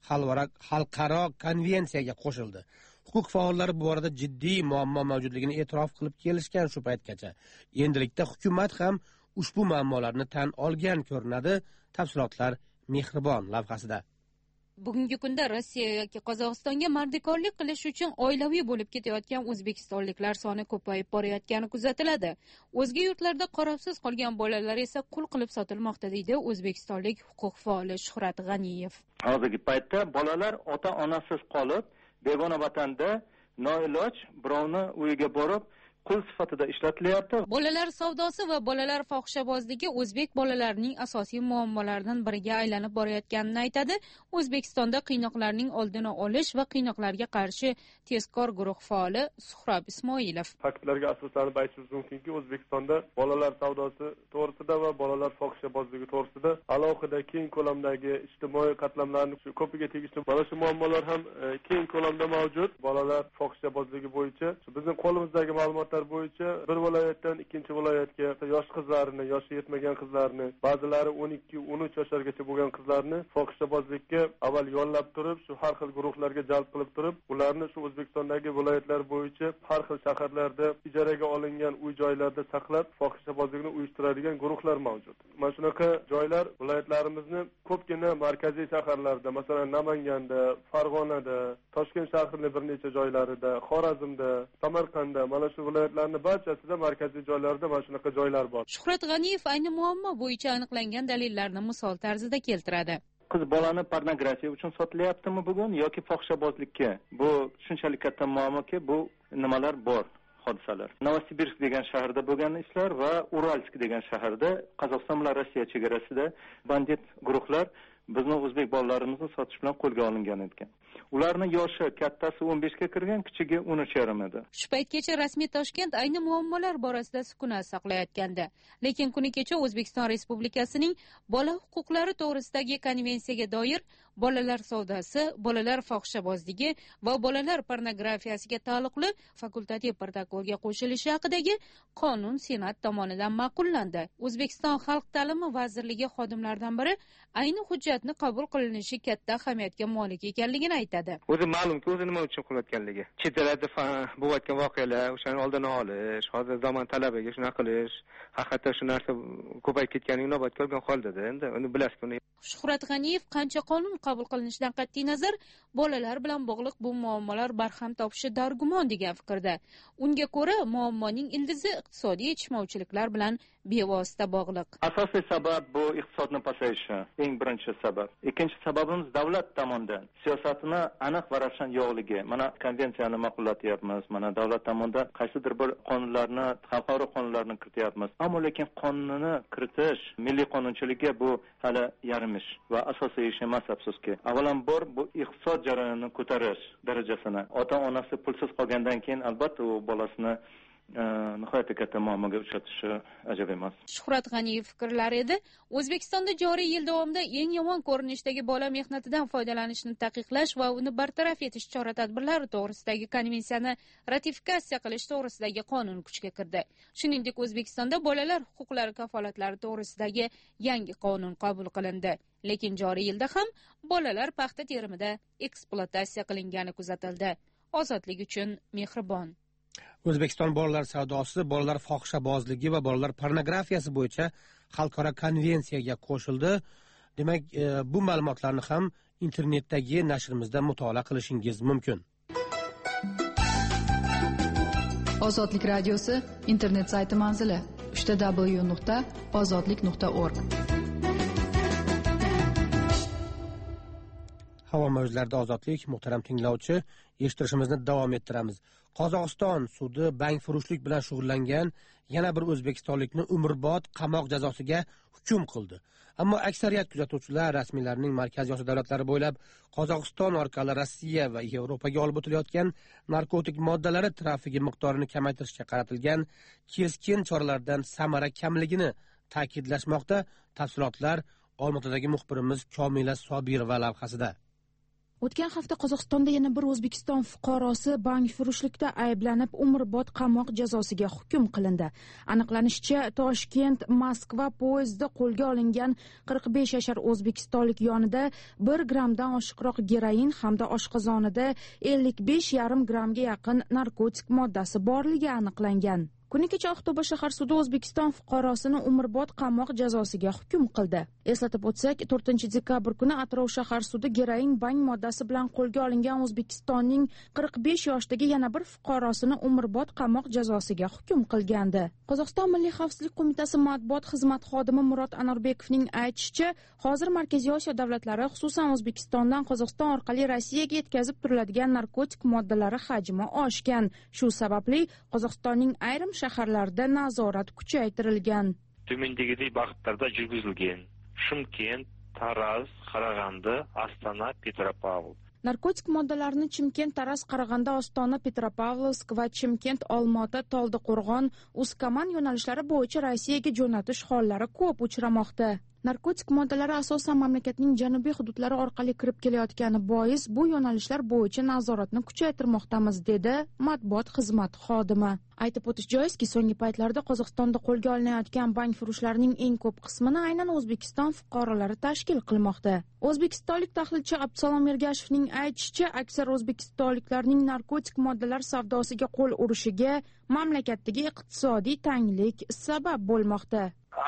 xalqaro konvensiyaga qo'shildi. Huquq faollari bu borada jiddiy muammo mavjudligini e'tirof qilib kelishgan shu paytgacha. Endilikda hukumat ham ushbu muammolarni tan olgan ko'rinadi. Tafsilotlar Mehribon lavhasida. Bugungi kunda Rossiya yoki Qozog'istonga mardikorlik qilish uchun oilaviy bo'lib ketayotgan o'zbekistonliklar soni ko'payib borayotgani kuzatiladi. O'zga yurtlarda qarovsiz qolgan bolalar esa qul qilib sotilmoqda, deydi o'zbekistonlik huquq faoli Shuhrat G'aniyev. Hozirgi paytda bolalar ota-onasiz qolib, begona vatanda noiloj birovni uyiga borib qul sifatida ishlatilyapti. Bolalar savdosi va bolalar fohishabozligi o'zbek bolalarining asosiy muammolaridan biriga aylanib borayotganini aytadi O'zbekistonda qiynoqlarning oldini olish va qiynoqlarga qarshi tezkor guruh faoli Suhrob Ismoilov. Faktlarga asoslanib aytishimiz mumkinki, O'zbekistonda bolalar savdosi to'g'risida va bolalar fohishabozligi to'g'risida alohida keng ko'lamdagi ijtimoiy qatlamlarning ko'piga tegishli mana shu muammolar ham keng ko'lamda mavjud. Bolalar fohishabozligi bo'yicha bizning qo'limizdagi ma'lumot bo'yicha bir viloyatdan ikkinchi viloyatga yosh qizlarni, yoshi yetmagan qizlarni, ba'zilari 12-13 yoshlargacha bo'lgan qizlarni fohishabozlikka avval yollab turib, shu har xil guruhlarga jalb qilib turib, ularni shu O'zbekistondagi viloyatlar bo'yicha har xil shaharlarda ijaraga olingan uy-joylarda saqlab, fohishabozlikni uyushtiradigan guruhlar mavjud. Mana shunaqa joylar viloyatlarimizni ko'pgina markaziy shaharlarda, masalan Namanganda, Farg'onada, Toshkent shahrining bir necha joylarida, Xorazmda, Samarqandda, mana shu viloyatlarning barchasida markaziy joylarda mana shunaqa joylar bor. Shuhrat G'aniyev ayni muammo bo'yicha aniqlangan dalillarni misol tarzida keltiradi. qiz bolani pornografiya uchun sotilyaptimi bugun yoki fohishabozlikka? Bu shunchalik katta muammoki, bu nimalar bor hodisalar. Novosibirsk degan shaharda bo'lgan ishlar va Uralsk degan shaharda Qozog'iston bilan Rossiya chegarasida bandit guruhlar bizni o'zbek bolalarimizni sotish bilan qo'lga olingan ekan. Ularning yoshi kattasi 15 ga kirgan, kichigi 13,5 edi. Shu paytgacha rasmiy Toshkent ayni muammolar borasida sukut saqlayotgandi. Lekin kuni kecha O'zbekiston Respublikasining bola huquqlari to'g'risidagi konvensiyaga doir bolalar savdosi, bolalar fohishabozligi va bolalar pornografiyasiga taalluqli fakultativ protokolga qo'shilishi haqidagi qonun Senat tomonidan ma'qullandi. O'zbekiston Xalq ta'limi vazirligi xodimlaridan biri ayni hujjatni qabul qilinishi katta ahamiyatga molik ekanligini aytadi. O'zi ma'lumki, o'zi nima uchun qilayotganligi. Chet ellarda bo'layotgan voqealar, o'shani oldini olish, hozir zamon talabiga shuna qilish, haqiqatda shu narsa ko'payib ketganini inobatga olgan holdada endi uni bilasiz. Shuhrat G'aniyev qancha qonun qabul qilinishidan qat'iy nazar bolalar bilan bog'liq bu muammolar barham topishi dargumon degan fikrda. Unga ko'ra, muammoning ildizi iqtisodiy yetishmovchiliklar bilan bevosita bog'liq. Asosiy sabab bu iqtisodning pasayishi, eng birinchi sabab. Ikkinchi sababimiz davlat tomonidan siyosatini aniq va ravshan yo'qligi. Mana konvensiyani ma'qullatyapmiz, mana davlat tomonidan qaysidir bir qonunlarni, xalqaro qonunlarni kirityapmiz. Ammo lekin qonunni kiritish, milliy qonunchilikka bu hali yarim ish va asosiy ish emas, afsuski. Avvalambor bu iqtisod jarayonini ko'tarish darajasini. Ota-onasi pulsiz qolgandan keyin albatta u bolasini nihoyatda katta muammoga uchratishi ajab emas. Shuhrat G'aniyev fikrlari edi. O'zbekistonda joriy yil davomida eng yomon ko'rinishdagi bola mehnatidan foydalanishni taqiqlash va uni bartaraf etish chora-tadbirlari to'g'risidagi konvensiyani ratifikatsiya qilish to'g'risidagi qonun kuchga kirdi. Shuningdek, O'zbekistonda bolalar huquqlari kafolatlari to'g'risidagi yangi qonun qabul qilindi. Lekin joriy yilda ham bolalar paxta terimida ekspluatatsiya qilingani kuzatildi. Ozodlik uchun mehribon. O'zbekiston bolalar savdosi, bolalar fohishabozligi va bolalar pornografiyasi bo'yicha xalqaro konvensiyaga qo'shildi. Demak, bu ma'lumotlarni ham internetdagi nashrimizda mutolaa qilishingiz mumkin. Ozodlik radiosi internet sayti manzili www.ozodlik.org. Havo mavjlarida ozodlik, muhtaram tinglovchi, eshittirishimizni davom ettiramiz. Qozog'iston sudi bankfurushlik bilan shug'ullangan yana bir o'zbekistonlikni umrbod qamoq jazosiga hukm qildi. Ammo aksariyat kuzatuvchilar rasmiylarning Markaziy Osiyo davlatlari bo'ylab Qozog'iston orqali Rossiya va Yevropaga olib o'tilayotgan narkotik moddalari trafigi miqdorini kamaytirishga qaratilgan keskin choralardan samara kamligini ta'kidlashmoqda. Tafsilotlar Olmaotadagi muxbirimiz Komila Sobirova lavhasida. O'tgan hafta Qozog'istonda yana bir O'zbekiston fuqarosi bankfurushlikda ayblanib umrbod qamoq jazosiga hukm qilindi. Aniqlanishicha, Toshkent-Moskva poyezdida qo'lga olingan 45 yashar o'zbekistonlik yonida 1 grammdan oshiqroq geroin hamda oshqozonida 55,5 grammga yaqin narkotik moddasi borligi aniqlangan. Kuni kecha Aqto'be shahar sudi O'zbekiston fuqarosini umrbod qamoq jazosiga hukm qildi. Eslatib o'tsak, 4-dekabr kuni Atrov shahar sudi geroin bank moddasi bilan qo'lga olingan O'zbekistonning 45 yoshdagi yana bir fuqarosini umrbod qamoq jazosiga hukm qilgandi. Qozog'iston Milliy xavfsizlik qo'mitasi matbuot xizmati xodimi Murod Anorbekovning aytishicha, hozir Markaziy Osiyo davlatlari, xususan O'zbekistondan Qozog'iston orqali Rossiyaga yetkazib turiladigan narkotik moddalari hajmi oshgan. Shu sababli Qozog'istonning ayrim shaharlarda nazorat kuchaytirilgan. Tumandagidek vaqtlarda yurgizilgan. Chimkent, Taraz, Qarag'anda, Astana, Petropavl. Narkotik moddalarni Chimkent, Taraz, Qarag'anda, Ostona, Petropavlovsk va Chimkent, Olmaota, Toldiqo'rg'on, Uskaman yo'nalishlari bo'yicha Rossiyaga jo'natish hollari ko'p uchramoqda. Narkotik moddalari asosan mamlakatning janubiy hududlari orqali kirib kelayotgani bois bu yo'nalishlar bo'yicha nazoratni kuchaytirmoqdamiz, dedi matbuot xizmati xodimi. Aytib o'tish joizki, so'nggi paytlarda Qozog'istonda qo'lga olinayotgan bankfurushlarning eng ko'p qismini aynan O'zbekiston fuqarolari tashkil qilmoqda. O'zbekistonlik tahlilchi Abdusalom Ergashevning aytishicha, aksar o'zbekistonliklarning narkotik moddalar savdosiga qo'l urishiga mamlakatdagi iqtisodiy tanglik sabab bo'lmoqda.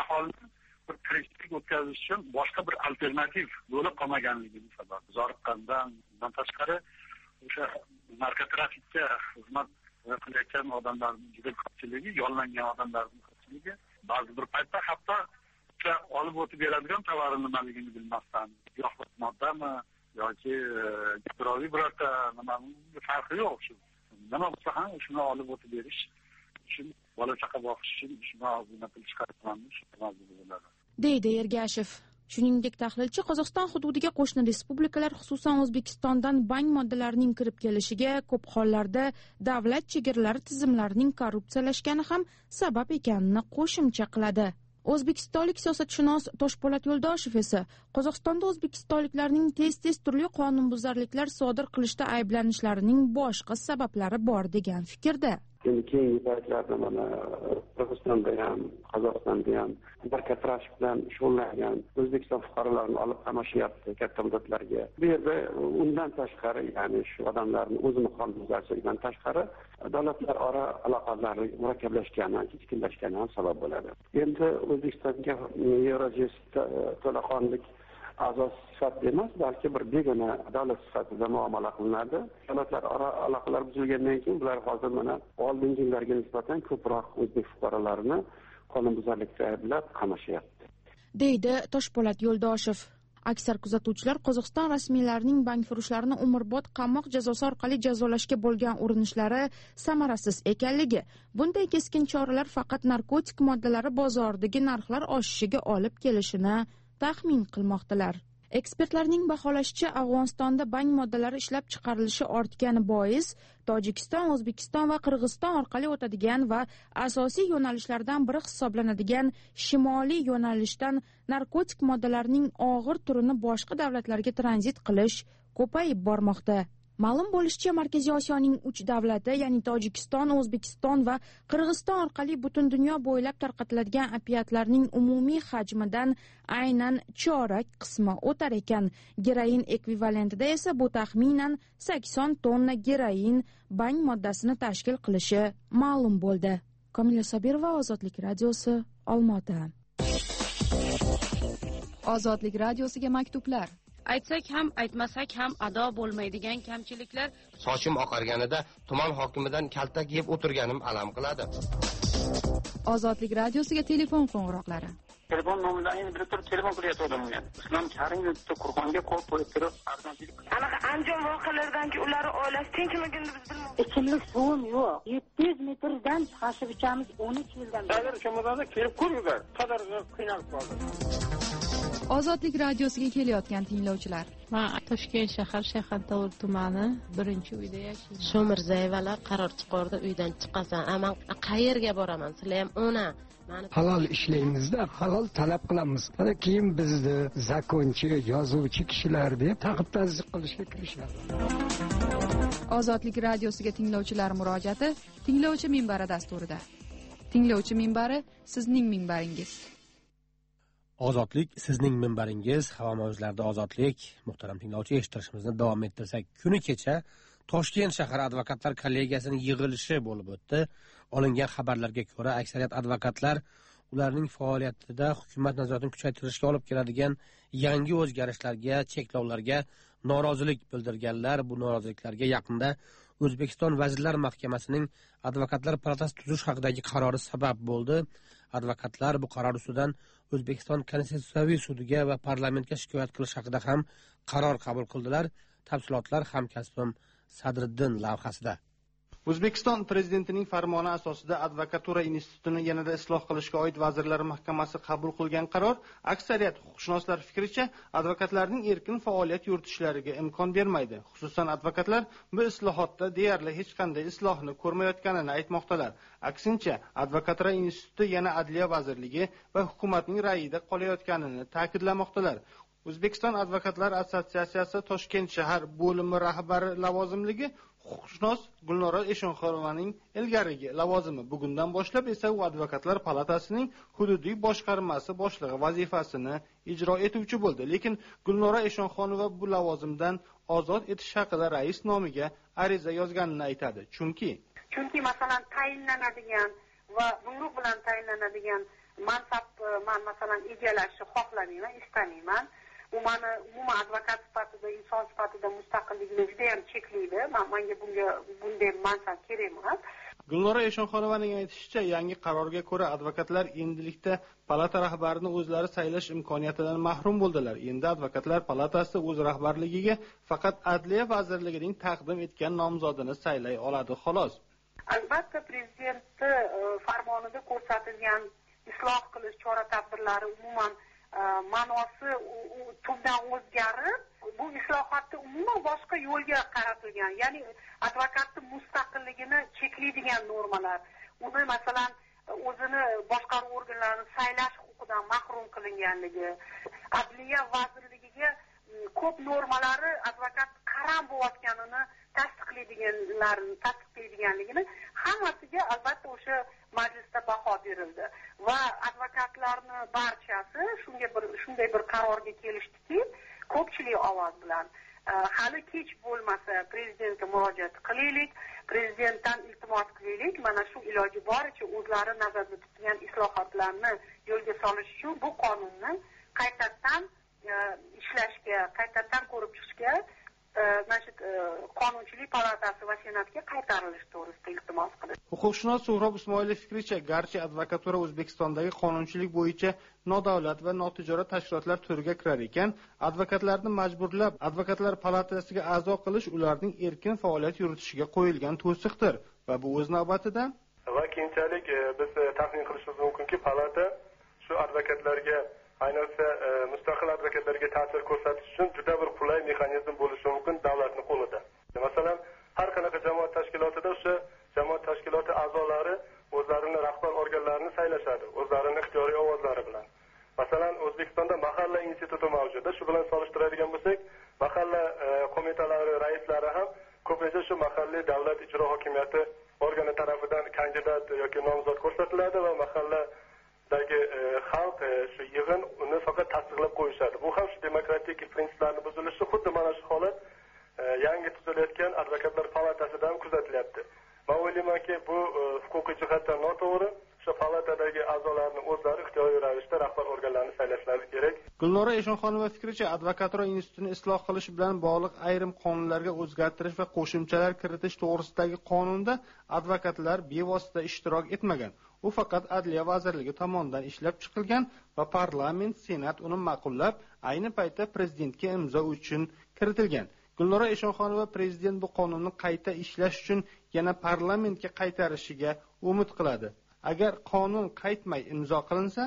Bir tirikchilik o'tkazish uchun boshqa bir alternativ yo'li qolmaganligini sababi. Zoriqqandan tashqari o'sha narkotrafikka xizmat qilayotgan odamlarning juda ko'pchiligi, yollangan odamlarning ko'pchiligi ba'zi bir paytda hatto narkotikka olib o'tib beradigan tovari nimaligini bilmasdan, giyohvand moddami yoki giroviy birorta nimaning farqi yo'q. Shu nima bo'lsa ham shuni olib o'tib berish uchun, bola chaqa boqish uchun shuni og'zidan pul chiqarib bo'ladi, deydi Ergashev. Shuningdek, tahlilchi Qozog'iston hududiga qo'shni respublikalar, xususan O'zbekistondan bank moddalarining kirib kelishiga ko'p hollarda davlat chegaralari tizimlarining korrupsiyalashgani ham sabab ekanini qo'shimcha qiladi. O'zbekistonlik siyosatshunos Toshpo'lat Yo'ldoshev esa Qozog'istonda o'zbekistonliklarning tez turli qonunbuzarliklar sodir qilishda ayblanishlarining boshqa sabablari bor degan fikrda. Endi keyingi paytlarda mana Qozog'istonda ham, Qozog'istonda ham barcha trafik bilan shug'ullangan O'zbekiston fuqarolarini olib qamashyapti katta muddatlarga. Bu yerda undan tashqari, ya'ni shu odamlarning o'zini qonunbuzarligidan tashqari davlatlararo aloqalar murakkablashgani, keskinlashgani ham sabab bo'ladi. Endi O'zbekistonga Yevrosiyo to'laqonlik a'zo sifatida emas, balki bir begona davlat sifatida muomala qilinadi. Davlatlararo aloqalar buzilgandan keyin bular hozir mana oldingi yillarga nisbatan ko'proq o'zbek fuqarolarini qonunbuzarlikda ayblab qamashyapti, deydi Toshpo'lat Yo'ldoshev. Aksar kuzatuvchilar Qozog'iston rasmiylarining bankfurushlarni umrbod qamoq jazosi orqali jazolashga bo'lgan urinishlari samarasiz ekanligi, bunday keskin choralar faqat narkotik moddalari bozoridagi narxlar oshishiga olib kelishini taxmin qilmoqdalar. Ekspertlarning baholashicha, Afg'onistonda bank moddalari ishlab chiqarilishi ortgani bois Tojikiston, O'zbekiston va Qirg'iziston orqali o'tadigan va asosiy yo'nalishlardan biri hisoblanadigan shimoliy yo'nalishdan narkotik moddalarning og'ir turini boshqa davlatlarga tranzit qilish ko'payib bormoqda. Ma'lum bo'lishicha, Markaziy Osiyoning 3 davlati, ya'ni Tojikiston, O'zbekiston va Qirg'iziston orqali butun dunyo bo'ylab tarqatiladigan opiatlarning umumiy hajmidan aynan chorak qismi o'tar ekan. Geroin ekvivalentida esa bu taxminan 80 tonna geroin bank moddasini tashkil qilishi ma'lum bo'ldi. Komila Sobirova, Ozodlik radiosi, Olmaota. Ozodlik radiosiga maktublar. Aytsak ham, aytmasak ham ado bo'lmaydigan kamchiliklar. Sochim oqarganida tuman hokimidan kaltak yeb o'tirganim alam qiladi. Ozodlik radiosiga telefon qo'ng'iroqlari. Telefon nomeridan endi bir turib telefon qilyaptim men. Islom Karimov Qur'onga qo'l qo'yib turib, farzandlik. Anaqa Andijon voqealaridanki ular oilasi tinchligini biz bilmaymiz. Ichimlik suvim yo'q. 700 metrdan tashib ichamiz 12 yildan beri. Agar kimlarda kelib ko'ringlar, qadar qiynalib qoldi. Ozodlik radiosiga kelayotgan tinglovchilar. Men Toshkent shahar Shayxontohur tumani 1-uyda yashayman. Shomirzayevalar qaror chiqardi, uydan chiqasan. Aman qayerga boraman? Sizlar ham ona halol ishlaymiz-da, halol talab qilamiz. Keyin bizni zakonchi, yozuvchi kishilar deb taqib-tazdiq qilishga kirishadi. Ozodlik radiosiga tinglovchilar murojaati tinglovchi minbari dasturida. Tinglovchi minbari sizning minbaringiz. Ozodlik sizning minbaringiz. Havo mavjlarida ozodlik. Muhtaram tinglovchi, eshittirishimizni davom ettirsak, kuni kecha Toshkent shahar advokatlar kollegiyasining yig'ilishi bo'lib o'tdi. Olingan xabarlarga ko'ra, aksariyat advokatlar ularning faoliyatida hukumat nazoratini kuchaytirishga olib keladigan yangi o'zgarishlarga, cheklovlarga norozilik bildirganlar. Bu noroziliklarga yaqinda O'zbekiston Vazirlar Mahkamasining advokatlar palatasi tuzish haqidagi qarori sabab bo'ldi. Advokatlar bu qaror ustidan O'zbekiston Konstitutsiyaviy sudiga va parlamentga shikoyat qilish haqida ham qaror qabul qildilar. Tafsilotlar hamkasbim Sadriddin lavhasida. O'zbekiston prezidentining farmoni asosida advokatura institutini yanada isloh qilishga oid Vazirlar Mahkamasi qabul qilgan qaror aksariyat huquqshunoslar fikricha advokatlarning erkin faoliyat yuritishlariga imkon bermaydi. Xususan advokatlar bu islohotda deyarli hech qanday islohni ko'rmayotganini aytmoqdalar. Aksincha, advokatura instituti yana Adliya vazirligi va hukumatning ra'yida qolayotganini ta'kidlamoqdalar. O'zbekiston Advokatlar assotsiatsiyasi Toshkent shahar bo'limi rahbari lavozimligi huquqshunos Gulnora Eshonxonovaning ilgarigi lavozimi. Bugundan boshlab esa u Advokatlar palatasining hududiy boshqarmasi boshlig'i vazifasini ijro etuvchi bo'ldi. Lekin Gulnora Eshonxonova bu lavozimdan ozod etish haqida rais nomiga ariza yozganini aytadi. Chunki masalan tayinlanadigan va buyruq bilan tayinlanadigan mansab men masalan egallashni xohlamayman, istamayman. U meni umuman advokat sifatida, inson sifatida mustaqilligini juda ham cheklaydi. Menga bunday mansab kerak emas. Gulnora Eshonxonovaning aytishicha, yangi qarorga ko'ra advokatlar endilikda palata rahbarini o'zlari saylash imkoniyatidan mahrum bo'ldilar. Endi advokatlar palatasi o'z rahbarligiga faqat Adliya vazirligining taqdim etgan nomzodini saylay oladi, xolos. Albatta, prezidentni farmonida ko'rsatilgan isloh qilish chora-tadbirlari umuman ma'nosi tubdan o'zgarib, bu islohotni umuman boshqa yo'lga qaratilgan. Ya'ni advokatni mustaqilligini cheklaydigan normalar, uni masalan o'zini boshqaruv organlarini saylash huquqidan mahrum qilinganligi, Adliya vazirligiga ko'p normalari advokat qaram bo'layotganini tasdiqlaydiganligini hammasiga albatta o'sha majlisda baho berildi va advokatlarni barchasi shunday bir qarorga kelishdiki, ko'pchilik ovoz bilan hali kech bo'lmasa prezidentga murojaat qilaylik, prezidentdan iltimos qilaylik, mana shu iloji boricha o'zlari nazarda tutgan islohotlarni yo'lga solish uchun bu qonunni qaytadan ishlashga, qaytadan ko'rib chiqishga Qonunchilik palatasi va senatga qaytarilish to'g'risida iltimos qildi. Huquqshunos So'rob Ismoilov fikricha, garchi advokatura O'zbekistondagi qonunchilik bo'yicha nodavlat va notijorat tashkilotlar turiga kirar ekan, advokatlarni majburlab advokatlar palatasiga a'zo qilish ularning erkin faoliyat yuritishiga qo'yilgan to'siqdir va bu o'z navbatida va keyinchalik biz taxmin qilishimiz mumkinki, palata shu advokatlarga, ayniqsa mustaqil advokatlarga ta'sir ko'rsatish uchun juda bir qulay mexanizm bo'lishi mumkin davlatning qo'lida. Masalan, har qanaqa jamoat tashkilotida o'sha jamoat tashkiloti a'zolari o'zlarini rahbar organlarini saylashadi, o'zlarini ixtiyoriy ovozlari bilan. Masalan, O'zbekistonda mahalla instituti mavjud. Shu bilan solishtiradigan bo'lsak, mahalla qo'mitalari raislari ham ko'pincha shu mahalliy davlat ijro hokimiyati organi tarafidan kandidat yoki nomzod ko'rsatiladi va mahalladagi xalq shu yig'in uni faqat tasdiqlab qo'yishadi. Bu ham shu demokratik prinsiplarni buzilishi, xuddi mana shu holat yangi tuzilayotgan advokatlar palatasidan kuzatilyapti. Men o'ylaymanki, bu huquqiy jihatdan noto'g'ri. Shu palatadagi a'zolarni o'zlari ixtiyoriy ravishda rahbar organlarni saylashlari kerak. Gulnora Eshonxonova fikricha, advokatura institutini isloh qilish bilan bog'liq ayrim qonunlarga o'zgartirish va qo'shimchalar kiritish to'g'risidagi qonunda advokatlar bevosita ishtirok etmagan. U faqat Adliya vazirligi tomonidan ishlab chiqilgan va parlament, senat uni ma'qullab, ayni paytda prezidentga imzo uchun kiritilgan. Gulnora Eshonxonova prezident bu qonunni qayta ishlash uchun yana parlamentga qaytarishiga umid qiladi. Agar qonun qaytmay imzo qilinsa,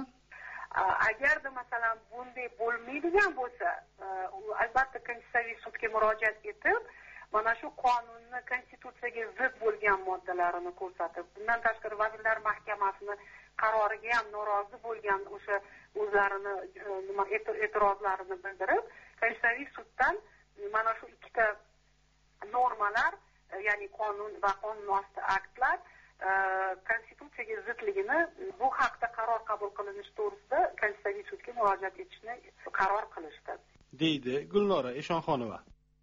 agarda masalan bunday bo'lmaydigan bo'lsa, albatta Konstitutsiyaviy sudga murojaat etib, mana shu qonunni konstitutsiyaga zid bo'lgan moddalarini ko'rsatib, bundan tashqari Vazirlar Mahkamasini qaroriga ham norozi bo'lgan o'sha o'zlarini e'tirozlarini bildirib, Konstitutsiyaviy suddan mana shu ikkita normalar, ya'ni qonun va qonun osti aktlar konstitutsiyaga zidligini, bu haqda qaror qabul qilinishi to'g'risida Konstitutsiyaviy sudga murojaat etishni qaror qilishdi, deydi Gulnora Eshonxonova.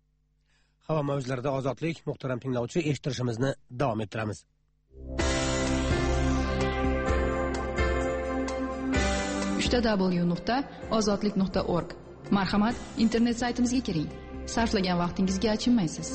Havo mavjlarida ozodlik, muhtaram tinglovchi, eshittirishimizni davom ettiramiz. www.ozodlik.org. Marhamat, internet saytimizga kiring. Sarflagan vaqtingizga achinmaysiz.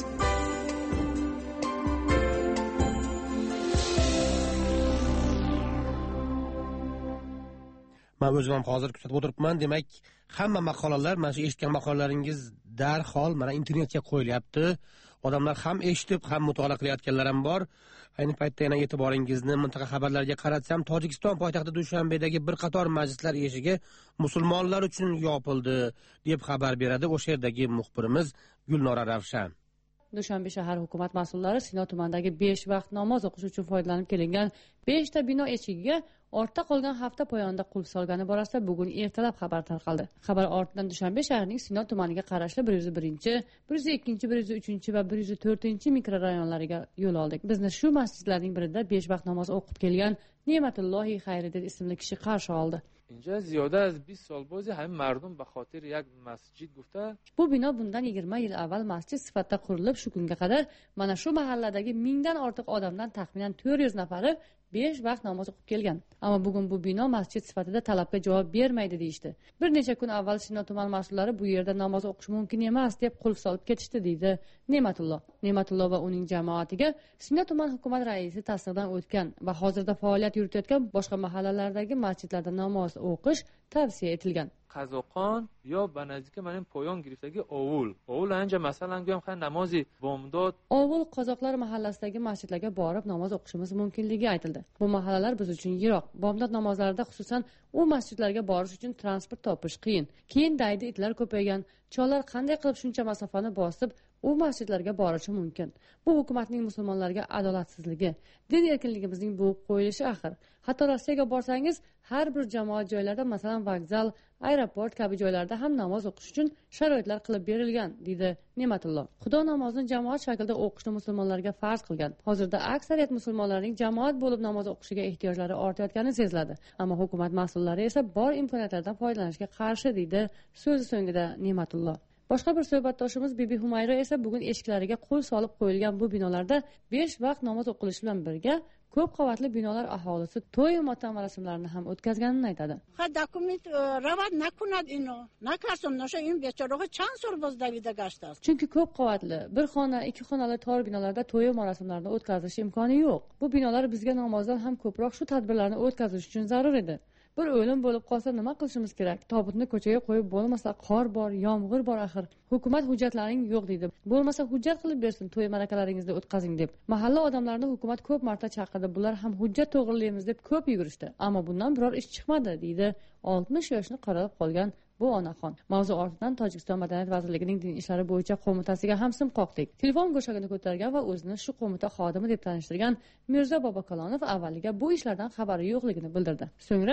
Men o'zim ham hozir kuzatib o'tiribman. Demak, hamma maqolalar, mana shu eshitgan maqolalaringiz darhol mana internetga qo'yilyapti. Odamlar ham eshitib, ham mutolaa qilayotganlar ham bor. Ayni paytda yana e'tiboringizni mintaqa xabarlariga qaratsam, Tojikiston poytaxti Dushanbedagi bir qator majlislar eshigi musulmonlar uchun yopildi deb xabar beradi o'sha yerdagi muxbirimiz Gulnora Ravshan. Dushanbe shahar hukumat mas'ullari Sino tumanidagi 5 vaqt namoz o'qish uchun foydalanib kelingan 5 ta bino eshigiga ortda qolgan hafta poyonida qulf solgani borasida bugun ertalab xabar tarqaldi. Xabar ortidan Dushanbe shahrining Sino tumaniga qarashli 101, 102, 103 va 104 mikrorayonlariga yo'l oldik. Bizni shu masjidlarning birida 5 vaqt namoz o'qib kelgan Ne'matullohi Xayriddin ismli kishi qarshi oldi. اینجا زیاده از 20 سال بازی همه مردم به خاطر یک مسجد گفته Bu bino bundan 20 yil avval masjid sifatida qurilib, shu kunga qadar mana shu mahalladagi 1000 dan ortiq odamdan taxminan 400 nafari 5 vaqt namoz o'qib kelgan. Ammo bugun bu bino masjid sifatida talabga javob bermaydi deyishdi. Bir necha kun avval Sino tuman mas'ullari bu yerda namoz o'qish mumkin emas deb qulf solib ketishdi deydi Ne'matullo. Ne'matullo va uning jamoatiga Sino tuman hukumat raisi tasdiqdan o'tgan va hozirda faoliyat yuritayotgan boshqa mahallalardagi masjidlarda namoz o'qish tavsiya etilgan. Qazoqon yo banazika mening poyon girifdagi ovul ancha masalanga ham qanday namozi bomdod ovul qozoqlar mahallasidagi masjidlarga borib namoz o'qishimiz mumkinligi aytildi. Bu mahallalar biz uchun yiroq. Bomdod namozlarida xususan u masjidlarga borish uchun transport topish qiyin. Keyin daydi itlar ko'paygan. Chollar qanday qilib shuncha masofani bosib u masjidlarga borishi mumkin? Bu hukumatning musulmonlarga adolatsizligi, din erkinligimizning bo'g'ib qo'yilishi axir. Hatto Rossiyaga borsangiz, har bir jamoat joylarda, masalan, vokzal, aeroport kabi joylarda ham namoz o'qish uchun sharoitlar qilib berilgan, deydi Ne'matullo. Xudo namozini jamoat shaklida o'qishni musulmonlarga farz qilgan. Hozirda aksariyat musulmonlarning jamoat bo'lib namoz o'qishiga ehtiyojlari ortayotgani seziladi. Ammo hukumat mas'ullari esa bor imkoniyatlardan foydalanishga qarshi, deydi so'zi so'ngida Ne'matullo. Boshqa bir suhbatdoshimiz Bibi Humayra esa bugun eshiklariga qo'l solib qo'yilgan bu binolarda 5 vaqt namoz o'qilishi bilan birga ko'p qavatli binolar aholisi to'y motam marosimlarini ham o'tkazganini aytadi. Ha dokument ravad nakunad ino. Nakarsom nasha in bechoraga chand so'l bozdavida gashtas. Chunki ko'p qavatli, bir xona, ikki xonali tor binolarda to'y marosimlarini o'tkazish imkoni yo'q. Bu binolar bizga namozdan ham ko'proq shu tadbirlarni o'tkazish uchun zarur edi. Bir o'lim bo'lib qolsa nima qilishimiz kerak? Tobutni ko'chaga qo'yib bo'lmasa, qor bor, yomg'ir bor axir. Hukumat hujjatlaring yo'q deydi. Bo'lmasa hujjat qilib bersin, to'y ma'rakalaringizni o'tkazing deb. Mahalla odamlarini hukumat ko'p marta chaqirdi. Bular ham hujjat to'g'rilaymiz deb ko'p yugurishdi. Ammo bundan biror ish chiqmadi, deydi 60 yoshni qaralib qolgan bu onaxon. Mavzu ortidan Tojikiston Madaniyat vazirligining din ishlari bo'yicha qo'mitasiga ham sim qoqdik. Telefon go'shagini ko'targan va o'zini shu qo'mita xodimi deb tanishtirgan Mirzo Bobokalonov avvaliga bu ishlardan xabari yo'qligini bildirdi. So'ngra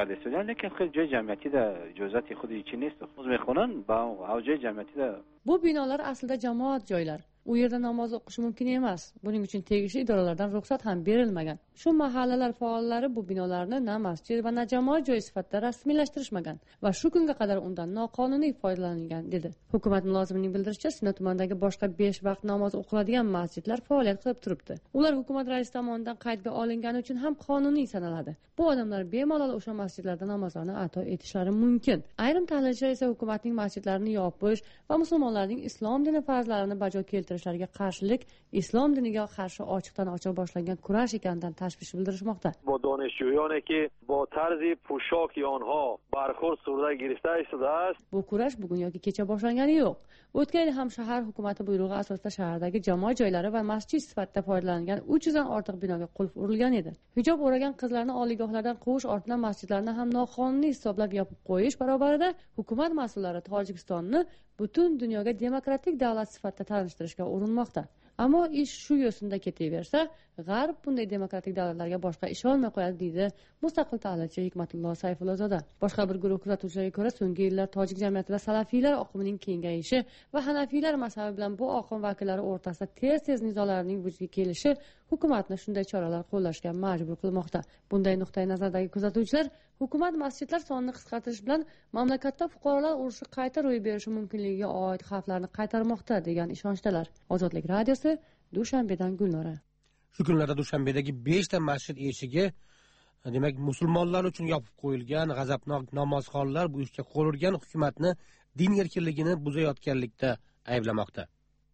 bu binolar aslida jamoat joylar. U yerda namoz o'qish mumkin emas. Buning uchun tegishli idoralardan ruxsat ham berilmagan. Shu mahallalar faollari bu binolarni na masjid va na jamoat joyi sifatida rasmiylashtirishmagan va shu kunga qadar undan noqonuniy foydalanilgan, dedi. Hukumat mulozimining bildirishicha, Sino tumanidagi boshqa 5 vaqt namoz o'qiladigan masjidlar faoliyat qilib turibdi. Ular hukumat raisi tomonidan qaydga olingani uchun ham qonuniy sanaladi. Bu odamlar bemalol o'sha masjidlarda namozlarni ado etishlari mumkin. Ayrim tahlilchilar esa hukumatning masjidlarini yopish va musulmonlarning islom dini farzlarini bajo keltirishlariga qarshilik islom diniga qarshi ochiqdan ochiq boshlangan kurash ekanidan tashvish bildirishmoqda. با دانشجویانی که با طرز پوشاک آنها برخورد صورت گرفته است. Bu kurash bugun yoki kecha boshlangani yo'q. O'tgan yil ham shahar hukumati buyrug'i asosida shahardagi jamoat joylari va masjid sifatida foydalanilgan 300 dan ortiq binoga qulf urilgan edi. Hijob o'ragan qizlarni oliygohlardan quvish ortidan masjidlarni ham noqonuniy hisoblab yopib qo'yish barobarida hukumat mas'ullari Tojikistonni butun dunyoga demokratik davlat sifatida tanishtirishga urinmoqda. Ammo ish shu yo'sinda ketaversa, G'arb bunday demokratik davlatlarga boshqa ishonmay qo'yadi, deydi mustaqil tahlilchi Hikmatullo Sayfullazoda. Boshqa bir guruh kuzatuvchilariga ko'ra, so'nggi yillar tojik jamiyatida salafiylar oqimining kengayishi va hanafiylar mazhabi bilan bu oqim vakillari o'rtasida tez nizolarning vujudga kelishi hukumatni shunday choralar qo'llashga majbur qilmoqda. Bunday nuqtai nazardagi kuzatuvchilar hukumat masjidlar sonini qisqartirish bilan mamlakatda fuqarolar urushi qayta ro'y berishi mumkinligiga oid xavflarni qaytarmoqda degan ishonchdalar. Ozodlik radiosi, Dushanbedan Gulnora. Shu kunlarda Dushanbedagi 5 ta masjid eshigi, demak, musulmonlar uchun yopib qo'yilgan, g'azabnok namozxonlar bu ishga qo'l urgan hukumatni din erkinligini buzayotganlikda ayblamoqda.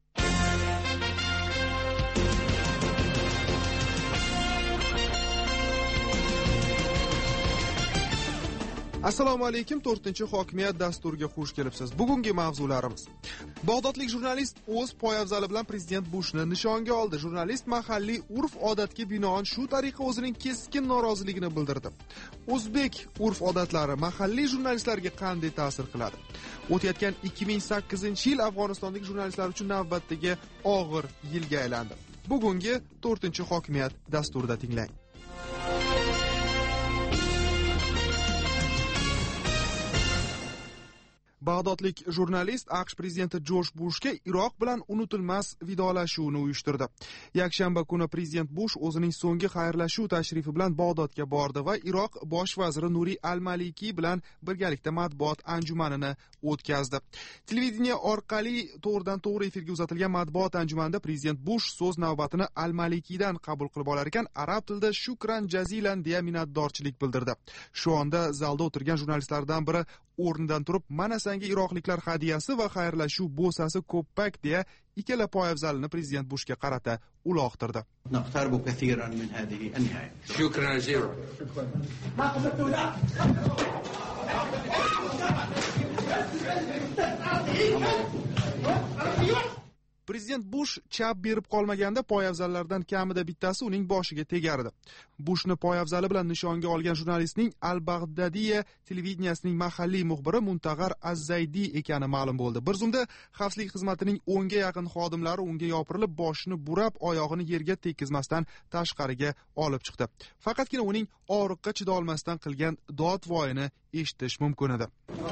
Assalomu alaykum, 4-hokimiyat dasturiga xush kelibsiz. Bugungi mavzularimiz: Bag'dodlik jurnalist o'z poyafzali bilan prezident Bushni nishonga oldi. Jurnalist mahalliy urf-odatga binoan shu tariqa o'zining keskin noroziligini bildirdi. O'zbek urf-odatlari mahalliy jurnalistlarga qanday ta'sir qiladi? O'tayotgan 2008-yil Afg'onistondagi jurnalistlar uchun navbatdagi og'ir yilga aylandi. Bugungi 4-hokimiyat dasturida tinglang. Bag'dodlik jurnalist AQSh prezidenti Jorj Bushga Iroq bilan unutilmas vidolashuvni uyushtirdi. Yakshanba kuni prezident Bush o'zining so'nggi xayrlashuv tashrifi bilan Bag'dodga bordi va Iroq bosh vaziri Nuri al-Maliki bilan birgalikda matbuot anjumanini o'tkazdi. Televideniya orqali to'g'ridan-to'g'ri efirga uzatilgan matbuot anjumanida prezident Bush so'z navbatini al-Malikidan qabul qilib olar ekan, arab tilida shukran jazilan deya minnatdorchilik bildirdi. Shu onda zalda o'tirgan jurnalistlardan biri o'rnidan turib, mana sanga iroqliklar hadiyasi va xayrlashuv bo'sasi ko'ppak deya ikkala poyabzalini prezident Bushga qarata uloqtirdi. نقترب كثيرا من هذه النهاية. شكرا جزيلا. Prezident Bush chap berib qolmaganda poyabzallardan kamida bittasi uning boshiga tegardi. Bushni poyabzali bilan nishonga olgan jurnalistning Al-Baghdadiya televideniyasining mahalliy muxbiri Muntag'ar Az-Zaydi ekani ma'lum bo'ldi. Bir zumda xavfsizlik xizmatining 10 ga yaqin xodimlari unga yopirilib, boshini burab, oyog'ini yerga tekizmasdan tashqariga olib chiqdi. Faqatgina uning og'riqqa chidolmasdan qilgan dod-voyini eshitish mumkin edi.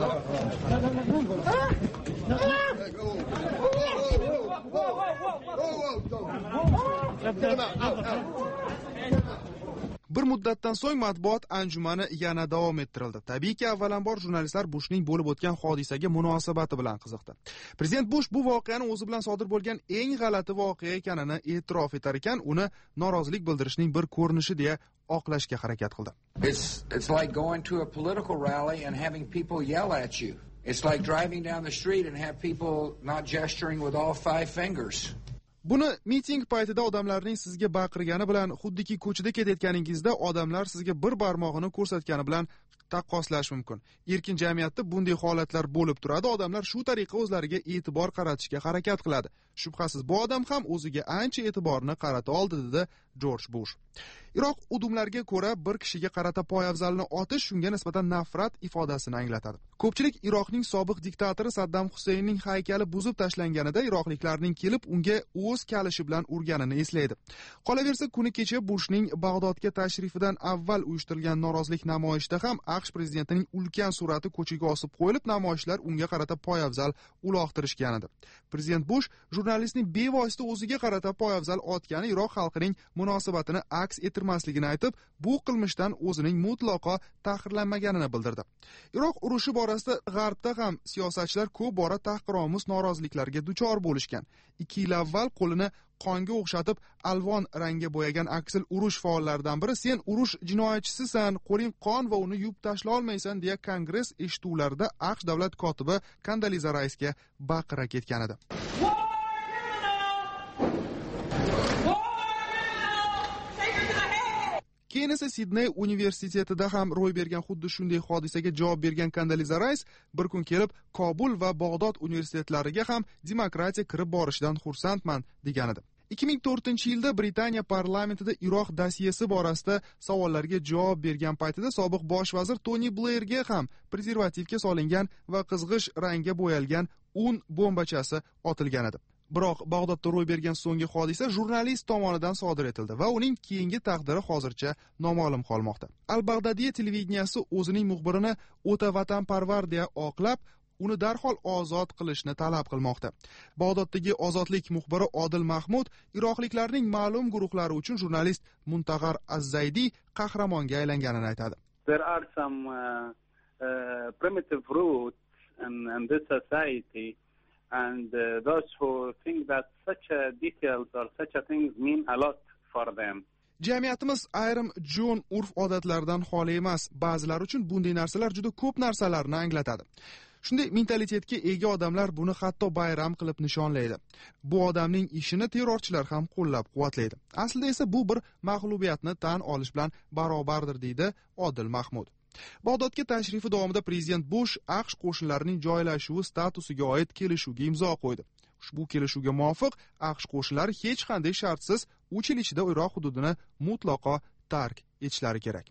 Bir muddatdan so'ng matbuot anjumani yana davom ettirildi. Tabiiyki, avvalambor jurnalistlar Bushning bo'lib o'tgan hodisaga munosabati bilan qiziqdi. Prezident Bush bu voqeani o'zi bilan sodir bo'lgan eng g'alati voqea ekanini e'tirof etar ekan, uni norozilik bildirishning bir ko'rinishi deya oqlashga harakat qildi. It's like going to a political rally and having people yell at you. It's like driving down the street and have people not gesturing with all 5 fingers. Buni miting paytida odamlarning sizga baqirgani bilan, xuddiki ko'chada ketayotganingizda odamlar sizga bir barmog'ini ko'rsatgani bilan taqqoslash mumkin. Erkin jamiyatda bunday holatlar bo'lib turadi. Odamlar shu tariqa o'zlariga e'tibor qaratishga harakat qiladi. Shubhasiz, bu odam ham o'ziga ancha e'tiborni qarata oldi, dedi Jorj Bush. Iroq udumlarga ko'ra bir kishiga qarata poyabzalni otish shunga nisbatan nafrat ifodasini anglatadi. Ko'pchilik Iroqning sobiq diktatori Saddam Husaynning haykali buzib tashlanganida iroqliklarning kelib unga o'z kalishi bilan urganini eslaydi. Qolaversa, kuni kecha Bushning Bag'dodga tashrifidan avval uyushtirilgan norozilik namoyishida ham AQSh prezidentining ulkan surati ko'chaga osib qo'yilib, namoyishchilar unga qarata poyabzal uloqtirishgan edi. Prezident Bush jurnalistning bevosita o'ziga qarata poyabzal otgani Iroq xalqining munosabatini aks ettirmasligini aytib, bu qilmishdan o'zining mutlaqo tahqirlanmaganini bildirdi. Iroq urushi borasida G'arbda ham siyosatchilar ko'p bora tahqiromuz noroziliklarga duchor bo'lishgan. 2 yil avval qo'lini qonga o'xshatib alvon rangga bo'yagan aksil urush faollaridan biri "Sen urush jinoyatchisisan, qo'ling qon va uni yuvib tashla olmaysan" deya Kongress eshituvlarida AQSh davlat kotibi Kandaliza Raisga baqira ketgan edi. Keyin esa Sidney universitetida ham ro'y bergan xuddi shunday hodisaga javob bergan Kandaliza Rais bir kun kelib Kobul va Bag'dod universitetlariga ham demokratiya kirib borishidan xursandman degan edi. 2004-yilda Britaniya parlamentida Iroq dosiyesi borasida savollarga javob bergan paytida sobiq bosh vazir Tony Blairga ham prezervativga solingan va qizg'ish rangga bo'yalgan un bombachasi otilgan edi. Biroq Bag'dodda ro'y bergan so'nggi hodisa jurnalist tomonidan sodir etildi va uning keyingi taqdiri hozircha noma'lum qolmoqda. Al-Baghdadiya televideniyasi o'zining muxbirini o'ta vatanparvar deya oqlab, uni darhol ozod qilishni talab qilmoqda. Bag'doddagi ozodlik muxbiri Odil Mahmud iroqliklarning ma'lum guruhlari uchun jurnalist Muntag'ar Az-Zaydi qahramonga aylanganini aytadi. There are some primitive roots in this society. And those who think that such details or such things mean a lot for them. Jamiyatimiz ayrim jo'n urf-odatlardan xoli emas. Ba'zilar uchun bunday narsalar juda ko'p narsalarni anglatadi. Shunday mentalitetga ega odamlar buni hatto bayram qilib nishonlaydi. Bu odamning ishini terrorchilar ham qo'llab-quvvatlaydi. Aslida esa bu bir mag'lubiyatni tan olish bilan barobardir, deydi Odil Mahmud. Bag'dodga tashrifi davomida prezident Bush AQSh qo'shinlarining joylashuvi statusiga oid kelishuvga imzo qo'ydi. Ushbu kelishuvga muvofiq AQSh qo'shinlari hech qanday shartsiz 3 yil ichida Iroq hududini mutlaqo tark etishlari kerak.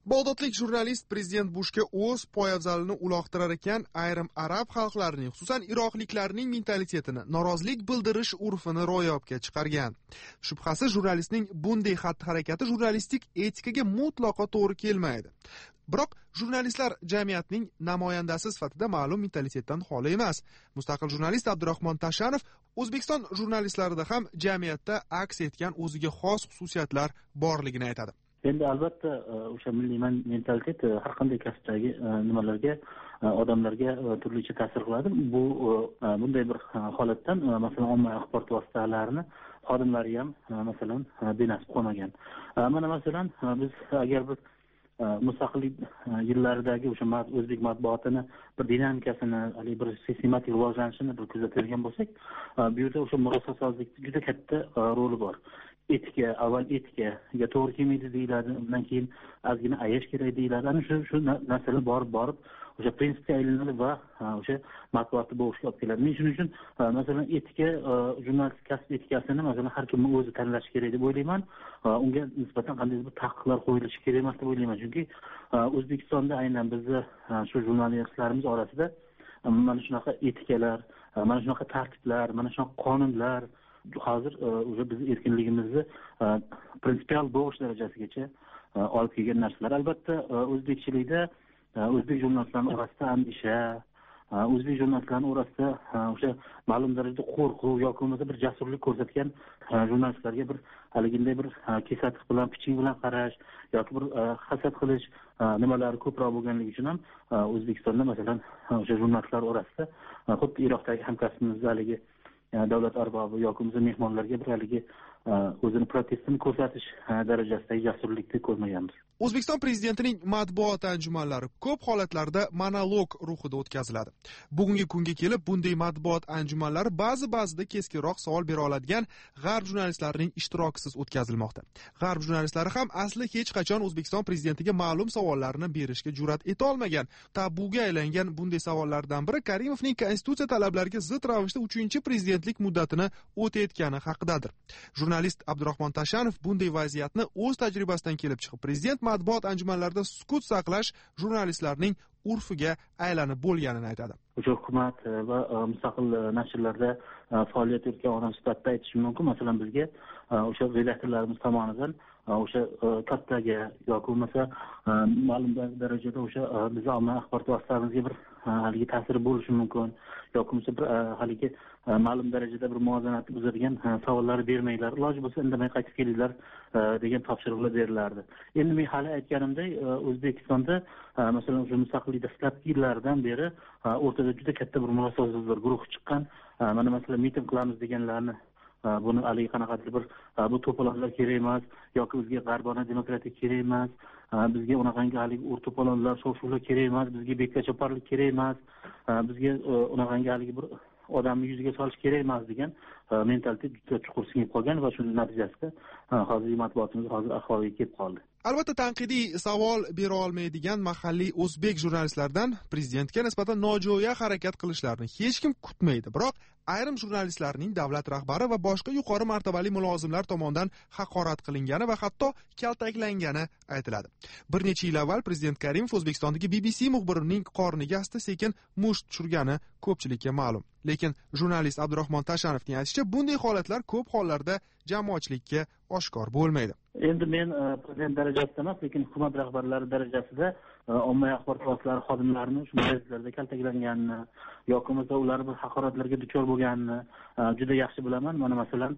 Bag'dodlik jurnalist prezident Bushga o'z poyabzalini uloqtirar ekan, ayrim arab xalqlarining, xususan iroqliklarning mentalitetini, norozilik bildirish urfini ro'yobga chiqargan. Shubhasiz, jurnalistning bunday xatti-harakati jurnalistik etikaga mutlaqo to'g'ri kelmaydi. Biroq jurnalistlar jamiyatning namoyandasi sifatida ma'lum mentalitetdan xoli emas. Mustaqil jurnalist Abdurahmon Tashanov O'zbekiston jurnalistlarida ham jamiyatda aks etgan o'ziga xos xususiyatlar borligini aytadi. Endi albatta o'sha milliy mentalitet har qanday kasbdagi nimalarga, odamlarga turlicha ta'sir qiladi. Bu bunday bir holatdan masalan ommaviy axborot vositalarini xodimlari ham masalan benasib qolmagan. Mana masalan biz agar bir mustaqillik yillaridagi o'sha o'zbek matbuotini bir dinamikasini, bir sistematik rivojlanishini bir kuzatadigan bo'lsak, bu yerda o'sha murosasozlikning juda katta roli bor. Etika, avval etikaga to'g'ri kelmaydi deyiladi, undan keyin ozgina ayash kerak deyiladi. Ana shu narsalar borib o'sha prinsipga aylanadi va o'sha matbuotni bo'g'ishga olib keladi. Men shuning uchun masalan etika, jurnalistik kasb etikasini masalan har kim o'zi tanlashi kerak deb o'ylayman. Unga nisbatan qanday bir taqiqlar qo'yilishi kerak emas deb o'ylayman. Chunki O'zbekistonda aynan bizni shu jurnalistlarimiz orasida mana shunaqa etikalar, mana shunaqa tartiblar, mana shunaqa qonunlar hozir o'sha biz erkinligimizni prinsipial bo'g'ish darajasigacha olib kelgan narsalar. Albatta o'zbekchilikda o'zbek jurnalistlarining orasida andisha, o'zbek jurnalistlarining orasida o'sha ma'lum darajada qo'rquv yoki bo'lmasa bir jasurlik ko'rsatgan jurnalistlarga bir haliginday bir kesatiq bilan, piching bilan qarash yoki bir hasad qilish nimalari ko'proq bo'lganligi uchun ham O'zbekistonda masalan o'sha jurnalistlar orasida xuddi Iroqdagi hamkasbimiz haligi davlat arbobi yoki bo'lmasa mehmonlarga bir haligi o'zini protestini ko'rsatish darajasidagi jasurlikni ko'rmaganmiz. O'zbekiston prezidentining matbuot anjumanlari ko'p holatlarda monolog ruhida o'tkaziladi. Bugungi kunga kelib bunday matbuot anjumanlari ba'zida keskinroq savol bera oladigan g'arb jurnalistlarining ishtirokisiz o'tkazilmoqda. G'arb jurnalistlari ham asli hech qachon O'zbekiston prezidentiga ma'lum savollarni berishga jur'at eta olmagan. Tabuga aylangan bunday savollardan biri Karimovning konstitutsiya talablariga zid ravishda 3-prezidentlik muddatini o'tayotgani haqidadir. Jurnalist Abdurahmon Tashanov bunday vaziyatni o'z tajribasidan kelib chiqib, prezident matbuot anjumanlarida sukut saqlash jurnalistlarning urfiga aylanib bo'lganini aytadi. O'sha hukumat va mustaqil nashrlarda faoliyat yuritgan odam sifatida aytishim mumkin. Masalan, bizga o'sha redaktorlarimiz tomonidan o'sha kattaga yoki bo'lmasa ma'lum darajada o'sha biz ommaviy axborot vositalarimizga bir haligi ta'siri bo'lishi mumkin yoki bo'lmasa bir haligi ma'lum darajada bir muvozanatni buzadigan savollar bermanglar, iloji bo'lsa indamay qaytib kelinglar degan topshiriqlar berilardi. Endi men hali aytganimdek O'zbekistonda masalan o'sha mustaqillik dastlabki yillaridan beri o'rtada juda katta bir murosasizlar guruhi chiqqan. Mana masalan miting qilamiz deganlarni buni haligi qanaqadir bir bu to'polonlar kerak emas yoki bizga g'arbona demokratik kerak emas, bizga unaqangi haligi to'polonlar, shov-shuvlar kerak emas, bizga bekkachoparlik kerak emas, bizga unaqangi haligi bir odamni yuziga solish kerak emas degan mentalitet juda chuqur singib qolgan va shuning natijasida hozirgi matbuotimiz hozir ahvolga kelib qoldi. Albatta tanqidiy savol bera olmaydigan mahalliy o'zbek jurnalistlardan prezidentga nisbatan nojo'ya harakat qilishlarini hech kim kutmaydi. Biroq ayrim jurnalistlarning davlat rahbari va boshqa yuqori martabali mulozimlar tomonidan haqorat qilingani va hatto kaltaklangani aytiladi. Bir necha yil avval prezident Karimov O'zbekistondagi BBC muxbirining qorniga asta-sekin musht tushirgani ko'pchilikka ma'lum. Lekin jurnalist Abdurahmon Tashanovning aytishicha, bunday holatlar ko'p hollarda jamoatchilikka oshkor bo'lmaydi. Endi men prezident darajasida emas, lekin hukumat rahbarlari darajasida ommaviy axborot vositalari xodimlarini shu vaziyatlarda kaltaklanganini yoki bo'lmasa ular bir haqoratlarga duchor bo'lganini juda yaxshi bilaman. Mana masalan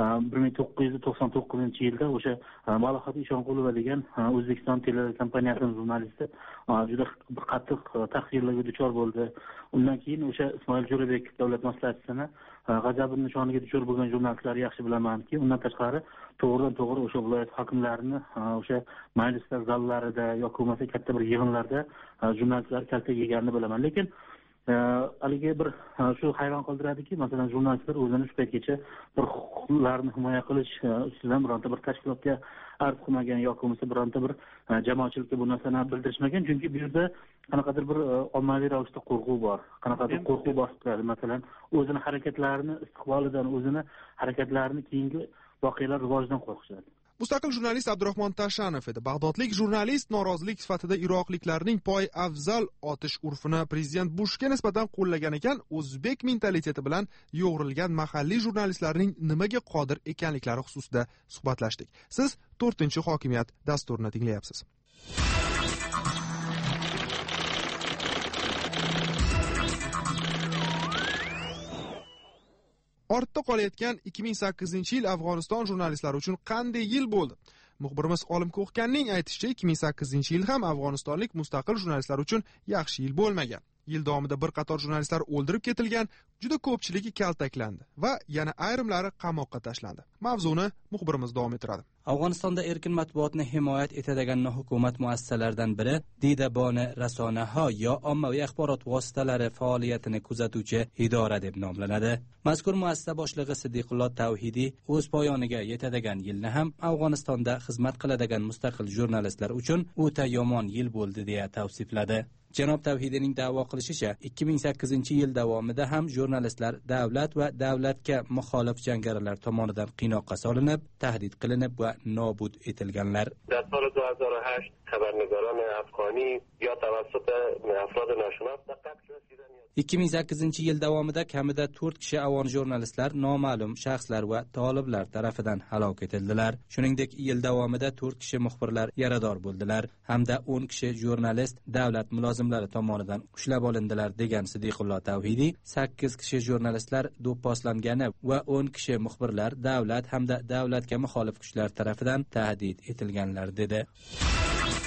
1999-yilda o'sha Malohat Ishonqulova degan O'zbekiston telekompaniyasining jurnalisti juda qattiq tahqirlarga duchor bo'ldi. Undan keyin o'sha Ismoil Jo'rabek davlat maslahatchisini g'azabini nishoniga duchor bo'lgan jurnalistlarni yaxshi bilamanki, undan tashqari to'g'ridan-to'g'ri o'sha viloyat hokimlarini o'sha majlislar zallarida yoki bo'lmasa katta bir yig'inlarda jurnalistlar kaltak yeganini bilaman. Lekin haligi bir shu hayron qoldiradiki, masalan jurnalistlar o'zini shu paytgacha bir huquqlarni himoya qilish ustidan bironta bir tashkilotga arz qilmagan yoki bo'lmasa bironta bir jamoatchilikka bu narsani bildirishmagan. Chunki bu yerda qanaqadir bir ommaviy ravishda qo'rquv bor, qanaqadir qo'rquv bosib turadi. Masalan, o'zini harakatlarini istiqbolidan, o'zini harakatlarini keyingi voqealar rivojidan qo'rqishadi. Mustaqil jurnalist Abdurahmon Tashanov edi. Bag'dodlik jurnalist norozilik sifatida iroqliklarning poy afzal otish urfini prezident Bushga nisbatan qo'llagan ekan, o'zbek mentaliteti bilan yo'g'rilgan mahalliy jurnalistlarning nimaga qodir ekanliklari xususida suhbatlashdik. Siz 4-hokimiyat dasturini tinglayapsiz. Ortda qolayotgan 2008-yil Afg'oniston jurnalistlari uchun qanday yil bo'ldi? Muxbirimiz Olim Ko'xkanning aytishicha, 2008-yil ham afg'onistonlik mustaqil jurnalistlar uchun yaxshi yil bo'lmagan. Yil davomida bir qator jurnalistlar o'ldirib ketilgan, juda ko'pchiligi kaltaklandi va yana ayrimlari qamoqqa tashlandi. Mavzuni muxbirimiz davom ettiradi. Afg'onistonda erkin matbuotni himoya etadigan nohukumat muassasalaridan biri Didaboni Rasonaho yo ommaviy axborot vositalari faoliyatini kuzatuvchi idora deb nomlanadi. Mazkur muassasa boshlig'i Siddiqullo Tavhidiy o'z poyoniga yetadigan yilni ham Afg'onistonda xizmat qiladigan mustaqil jurnalistlar uchun o'ta yomon yil bo'ldi deya tavsifladi. Janob Tavhidiyning da'vo qilishicha, 2008-yil davomida ham jurnalistlar davlat va davlatga muxolif jangarilar tomonidan qiynoqqa solinib, tahdid qilinib va nobud etilganlar. در سال 2008 خبرنگاران افغانی یا توسط افراد ناشناس به قتل رسیدن. 2008-yil davomida kamida 4 kishi afg'on jurnalistlar noma'lum shaxslar va toliblar tarafidan halok etildilar. Shuningdek, yil davomida 4 kishi muxbirlar yarador bo'ldilar hamda 10 kishi jurnalist davlat mulozimlari tomonidan ushlab olindilar degan Siddiqullo Tavhidiy, 8 kishi jurnalistlar do'pposlangani va 10 kishi muxbirlar davlat hamda davlatga muxolif kuchlar tarafidan tahdid etilganlar dedi.